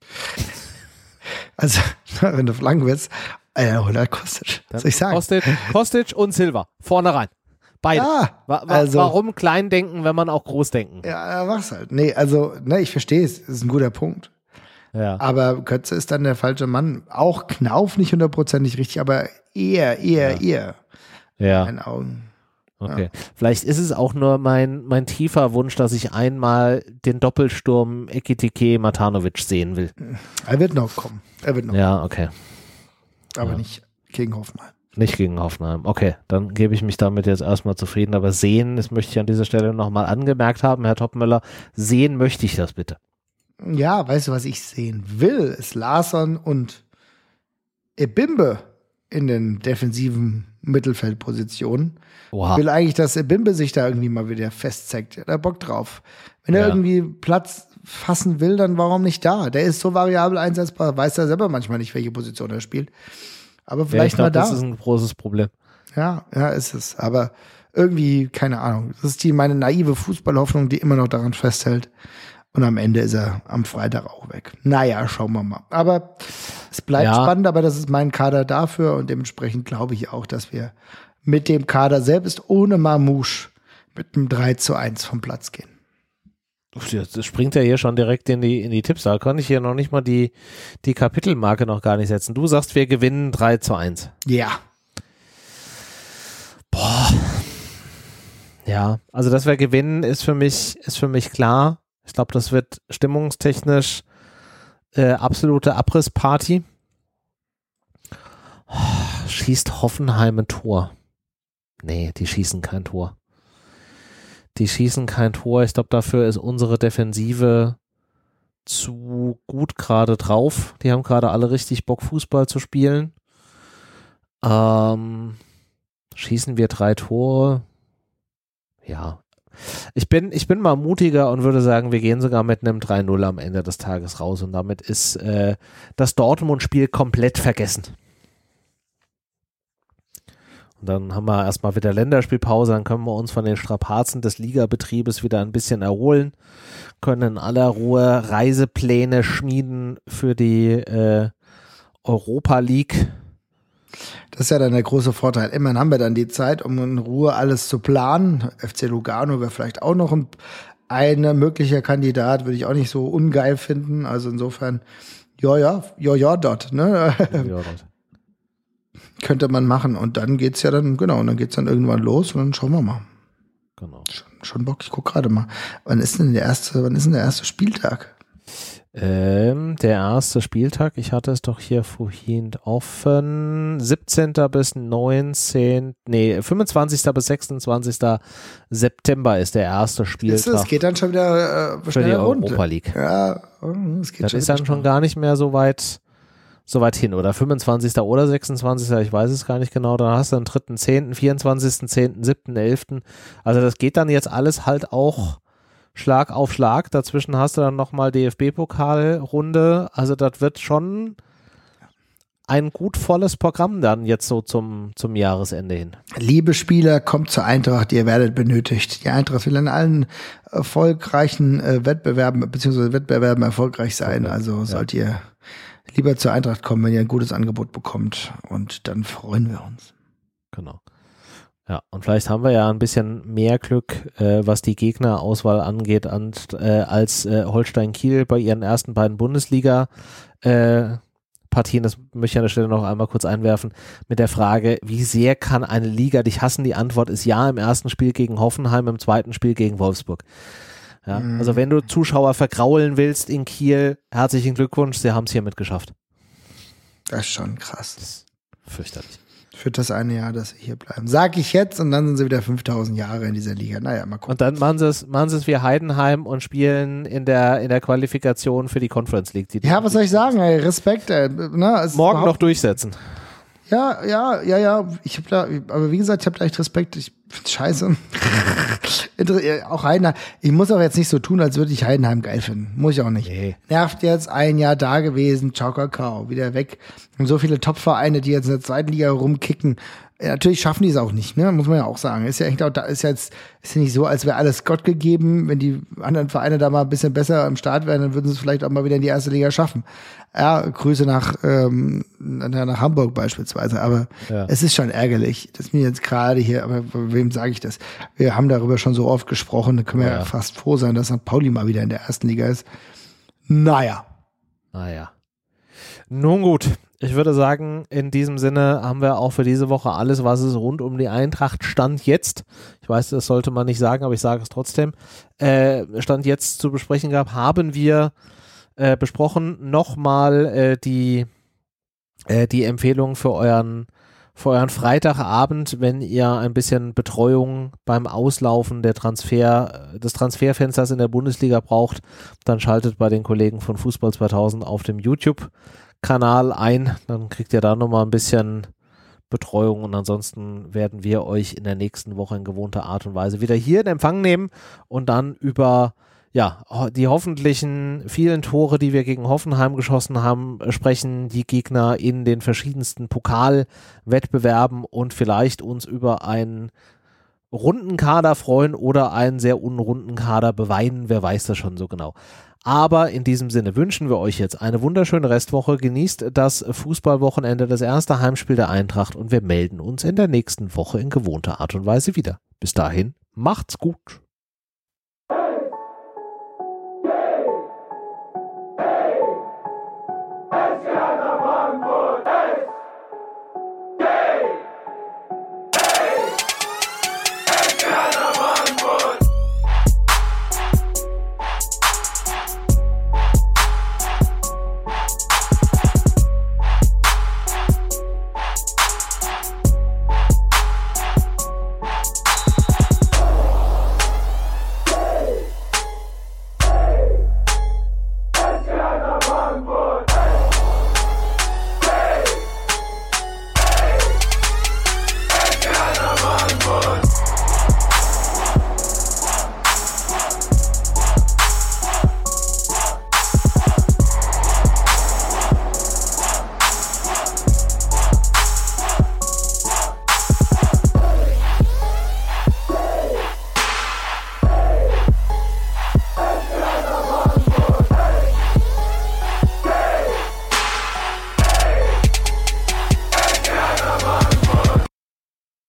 B: Also, wenn du Flanken willst, hol halt Kostic. Was soll ich sagen?
A: Kostic und Silva, vorne rein. Beide.
B: Also,
A: warum klein denken, wenn man auch groß denken?
B: Ja, mach's halt. Nee, also, ich verstehe es. Das ist ein guter Punkt.
A: Ja.
B: Aber Götze ist dann der falsche Mann. Auch Knauf nicht 100% richtig, aber eher.
A: Ja.
B: In meinen Augen.
A: Okay. Ja. Vielleicht ist es auch nur mein tiefer Wunsch, dass ich einmal den Doppelsturm Ekitike Matanovic sehen will.
B: Er wird noch kommen.
A: Ja, okay.
B: Aber nicht gegen Hoffenheim.
A: Nicht gegen Hoffenheim. Okay, dann gebe ich mich damit jetzt erstmal zufrieden. Aber sehen, das möchte ich an dieser Stelle nochmal angemerkt haben, Herr Topmöller, sehen möchte ich das bitte.
B: Ja, weißt du, was ich sehen will, ist Larsson und Ebimbe in den defensiven Mittelfeldpositionen. Ich will eigentlich, dass Ebimbe sich da irgendwie mal wieder festzeigt. Er hat Bock drauf. Wenn er irgendwie Platz fassen will, dann warum nicht da? Der ist so variabel einsetzbar, weiß er selber manchmal nicht, welche Position er spielt. Aber vielleicht mal da.
A: Das ist ein großes Problem.
B: Ja, ist es. Aber irgendwie, keine Ahnung. Das ist meine naive Fußballhoffnung, die immer noch daran festhält. Und am Ende ist er am Freitag auch weg. Naja, schauen wir mal. Aber es bleibt spannend, aber das ist mein Kader dafür. Und dementsprechend glaube ich auch, dass wir mit dem Kader selbst ohne Mamouche mit einem 3:1 vom Platz gehen.
A: Das springt ja hier schon direkt in die Tipps. Da kann ich hier noch nicht mal die Kapitelmarke noch gar nicht setzen. Du sagst, wir gewinnen 3-1.
B: Ja.
A: Boah. Ja, also dass wir gewinnen, ist für mich klar. Ich glaube, das wird stimmungstechnisch absolute Abrissparty. Schießt Hoffenheim ein Tor? Nee, die schießen kein Tor. Ich glaube, dafür ist unsere Defensive zu gut gerade drauf. Die haben gerade alle richtig Bock, Fußball zu spielen. Schießen wir 3 Tore? Ja. Ich bin mal mutiger und würde sagen, wir gehen sogar mit einem 3-0 am Ende des Tages raus und damit ist das Dortmund-Spiel komplett vergessen. Und dann haben wir erstmal wieder Länderspielpause, dann können wir uns von den Strapazen des Ligabetriebes wieder ein bisschen erholen, können in aller Ruhe Reisepläne schmieden für die Europa League.
B: Das ist ja dann der große Vorteil. Immerhin haben wir dann die Zeit, um in Ruhe alles zu planen. FC Lugano wäre vielleicht auch noch ein möglicher Kandidat, würde ich auch nicht so ungeil finden. Also insofern, ja, dort, ne? Ja, dort. Könnte man machen. Und dann geht's ja dann, genau, und dann geht's dann irgendwann los und dann schauen wir mal.
A: Genau.
B: Schon Bock, ich guck gerade mal. Wann ist denn der erste Spieltag?
A: Der erste Spieltag, ich hatte es doch hier vorhin offen, 17. bis 25. bis 26. September ist der erste Spieltag.
B: Es geht dann schon wieder
A: für die Europa League.
B: Ja, es geht
A: das ist dann schon gar nicht mehr so weit hin, oder 25. oder 26. Ich weiß es gar nicht genau. Dann hast du den 3.10., 24.10., 7.11. Also das geht dann jetzt alles halt auch Schlag auf Schlag. Dazwischen hast du dann nochmal DFB-Pokalrunde. Also das wird schon ein gut volles Programm dann jetzt so zum Jahresende hin.
B: Liebe Spieler, kommt zur Eintracht, ihr werdet benötigt. Die Eintracht will in allen erfolgreichen Wettbewerben bzw. Wettbewerben erfolgreich sein. Also sollt ihr lieber zur Eintracht kommen, wenn ihr ein gutes Angebot bekommt. Und dann freuen wir uns.
A: Genau. Ja, und vielleicht haben wir ja ein bisschen mehr Glück, was die Gegnerauswahl angeht, als Holstein Kiel bei ihren ersten beiden Bundesliga-Partien. Das möchte ich an der Stelle noch einmal kurz einwerfen, mit der Frage, wie sehr kann eine Liga dich hassen? Die Antwort ist ja, im ersten Spiel gegen Hoffenheim, im zweiten Spiel gegen Wolfsburg. Ja, also wenn du Zuschauer vergraulen willst in Kiel, herzlichen Glückwunsch, sie haben es hiermit geschafft.
B: Das ist schon krass.
A: Das ist fürchterlich.
B: Für das eine Jahr, dass sie hier bleiben. Sag ich jetzt und dann sind sie wieder 5000 Jahre in dieser Liga. Naja, mal gucken.
A: Und dann machen sie es wie Heidenheim und spielen in der Qualifikation für die Conference League.
B: Ja, was soll ich sagen, ey? Respekt, ey.
A: Morgen noch durchsetzen.
B: Ja. Aber wie gesagt, ich habe da echt Respekt. Ich find's scheiße. Auch Heidenheim. Ich muss auch jetzt nicht so tun, als würde ich Heidenheim geil finden. Muss ich auch nicht.
A: Nee.
B: Nervt jetzt, ein Jahr da gewesen, ciao, Kakao, wieder weg. Und so viele Top-Vereine, die jetzt in der zweiten Liga rumkicken. Ja, natürlich schaffen die es auch nicht, ne? Muss man ja auch sagen. Ist ja echt auch, ist ja nicht so, als wäre alles Gott gegeben. Wenn die anderen Vereine da mal ein bisschen besser am Start wären, dann würden sie es vielleicht auch mal wieder in die erste Liga schaffen. Ja, Grüße nach Hamburg beispielsweise. Aber es ist schon ärgerlich. Das ist mir jetzt gerade hier, aber wem sage ich das? Wir haben darüber schon so oft gesprochen, da können wir ja fast froh sein, dass St. Pauli mal wieder in der ersten Liga ist. Naja.
A: Nun gut. Ich würde sagen, in diesem Sinne haben wir auch für diese Woche alles, was es rund um die Eintracht Stand jetzt, ich weiß, das sollte man nicht sagen, aber ich sage es trotzdem, Stand jetzt zu besprechen gab, haben wir besprochen. Nochmal die Empfehlung für euren Freitagabend, wenn ihr ein bisschen Betreuung beim Auslaufen des Transferfensters in der Bundesliga braucht, dann schaltet bei den Kollegen von Fußball 2000 auf dem YouTube-Kanal ein, dann kriegt ihr da nochmal ein bisschen Betreuung und ansonsten werden wir euch in der nächsten Woche in gewohnter Art und Weise wieder hier in Empfang nehmen und dann über die hoffentlichen vielen Tore, die wir gegen Hoffenheim geschossen haben, sprechen, die Gegner in den verschiedensten Pokalwettbewerben und vielleicht uns über einen runden Kader freuen oder einen sehr unrunden Kader beweinen, wer weiß das schon so genau. Aber in diesem Sinne wünschen wir euch jetzt eine wunderschöne Restwoche, genießt das Fußballwochenende, das erste Heimspiel der Eintracht und wir melden uns in der nächsten Woche in gewohnter Art und Weise wieder. Bis dahin, macht's gut.
C: Kanada!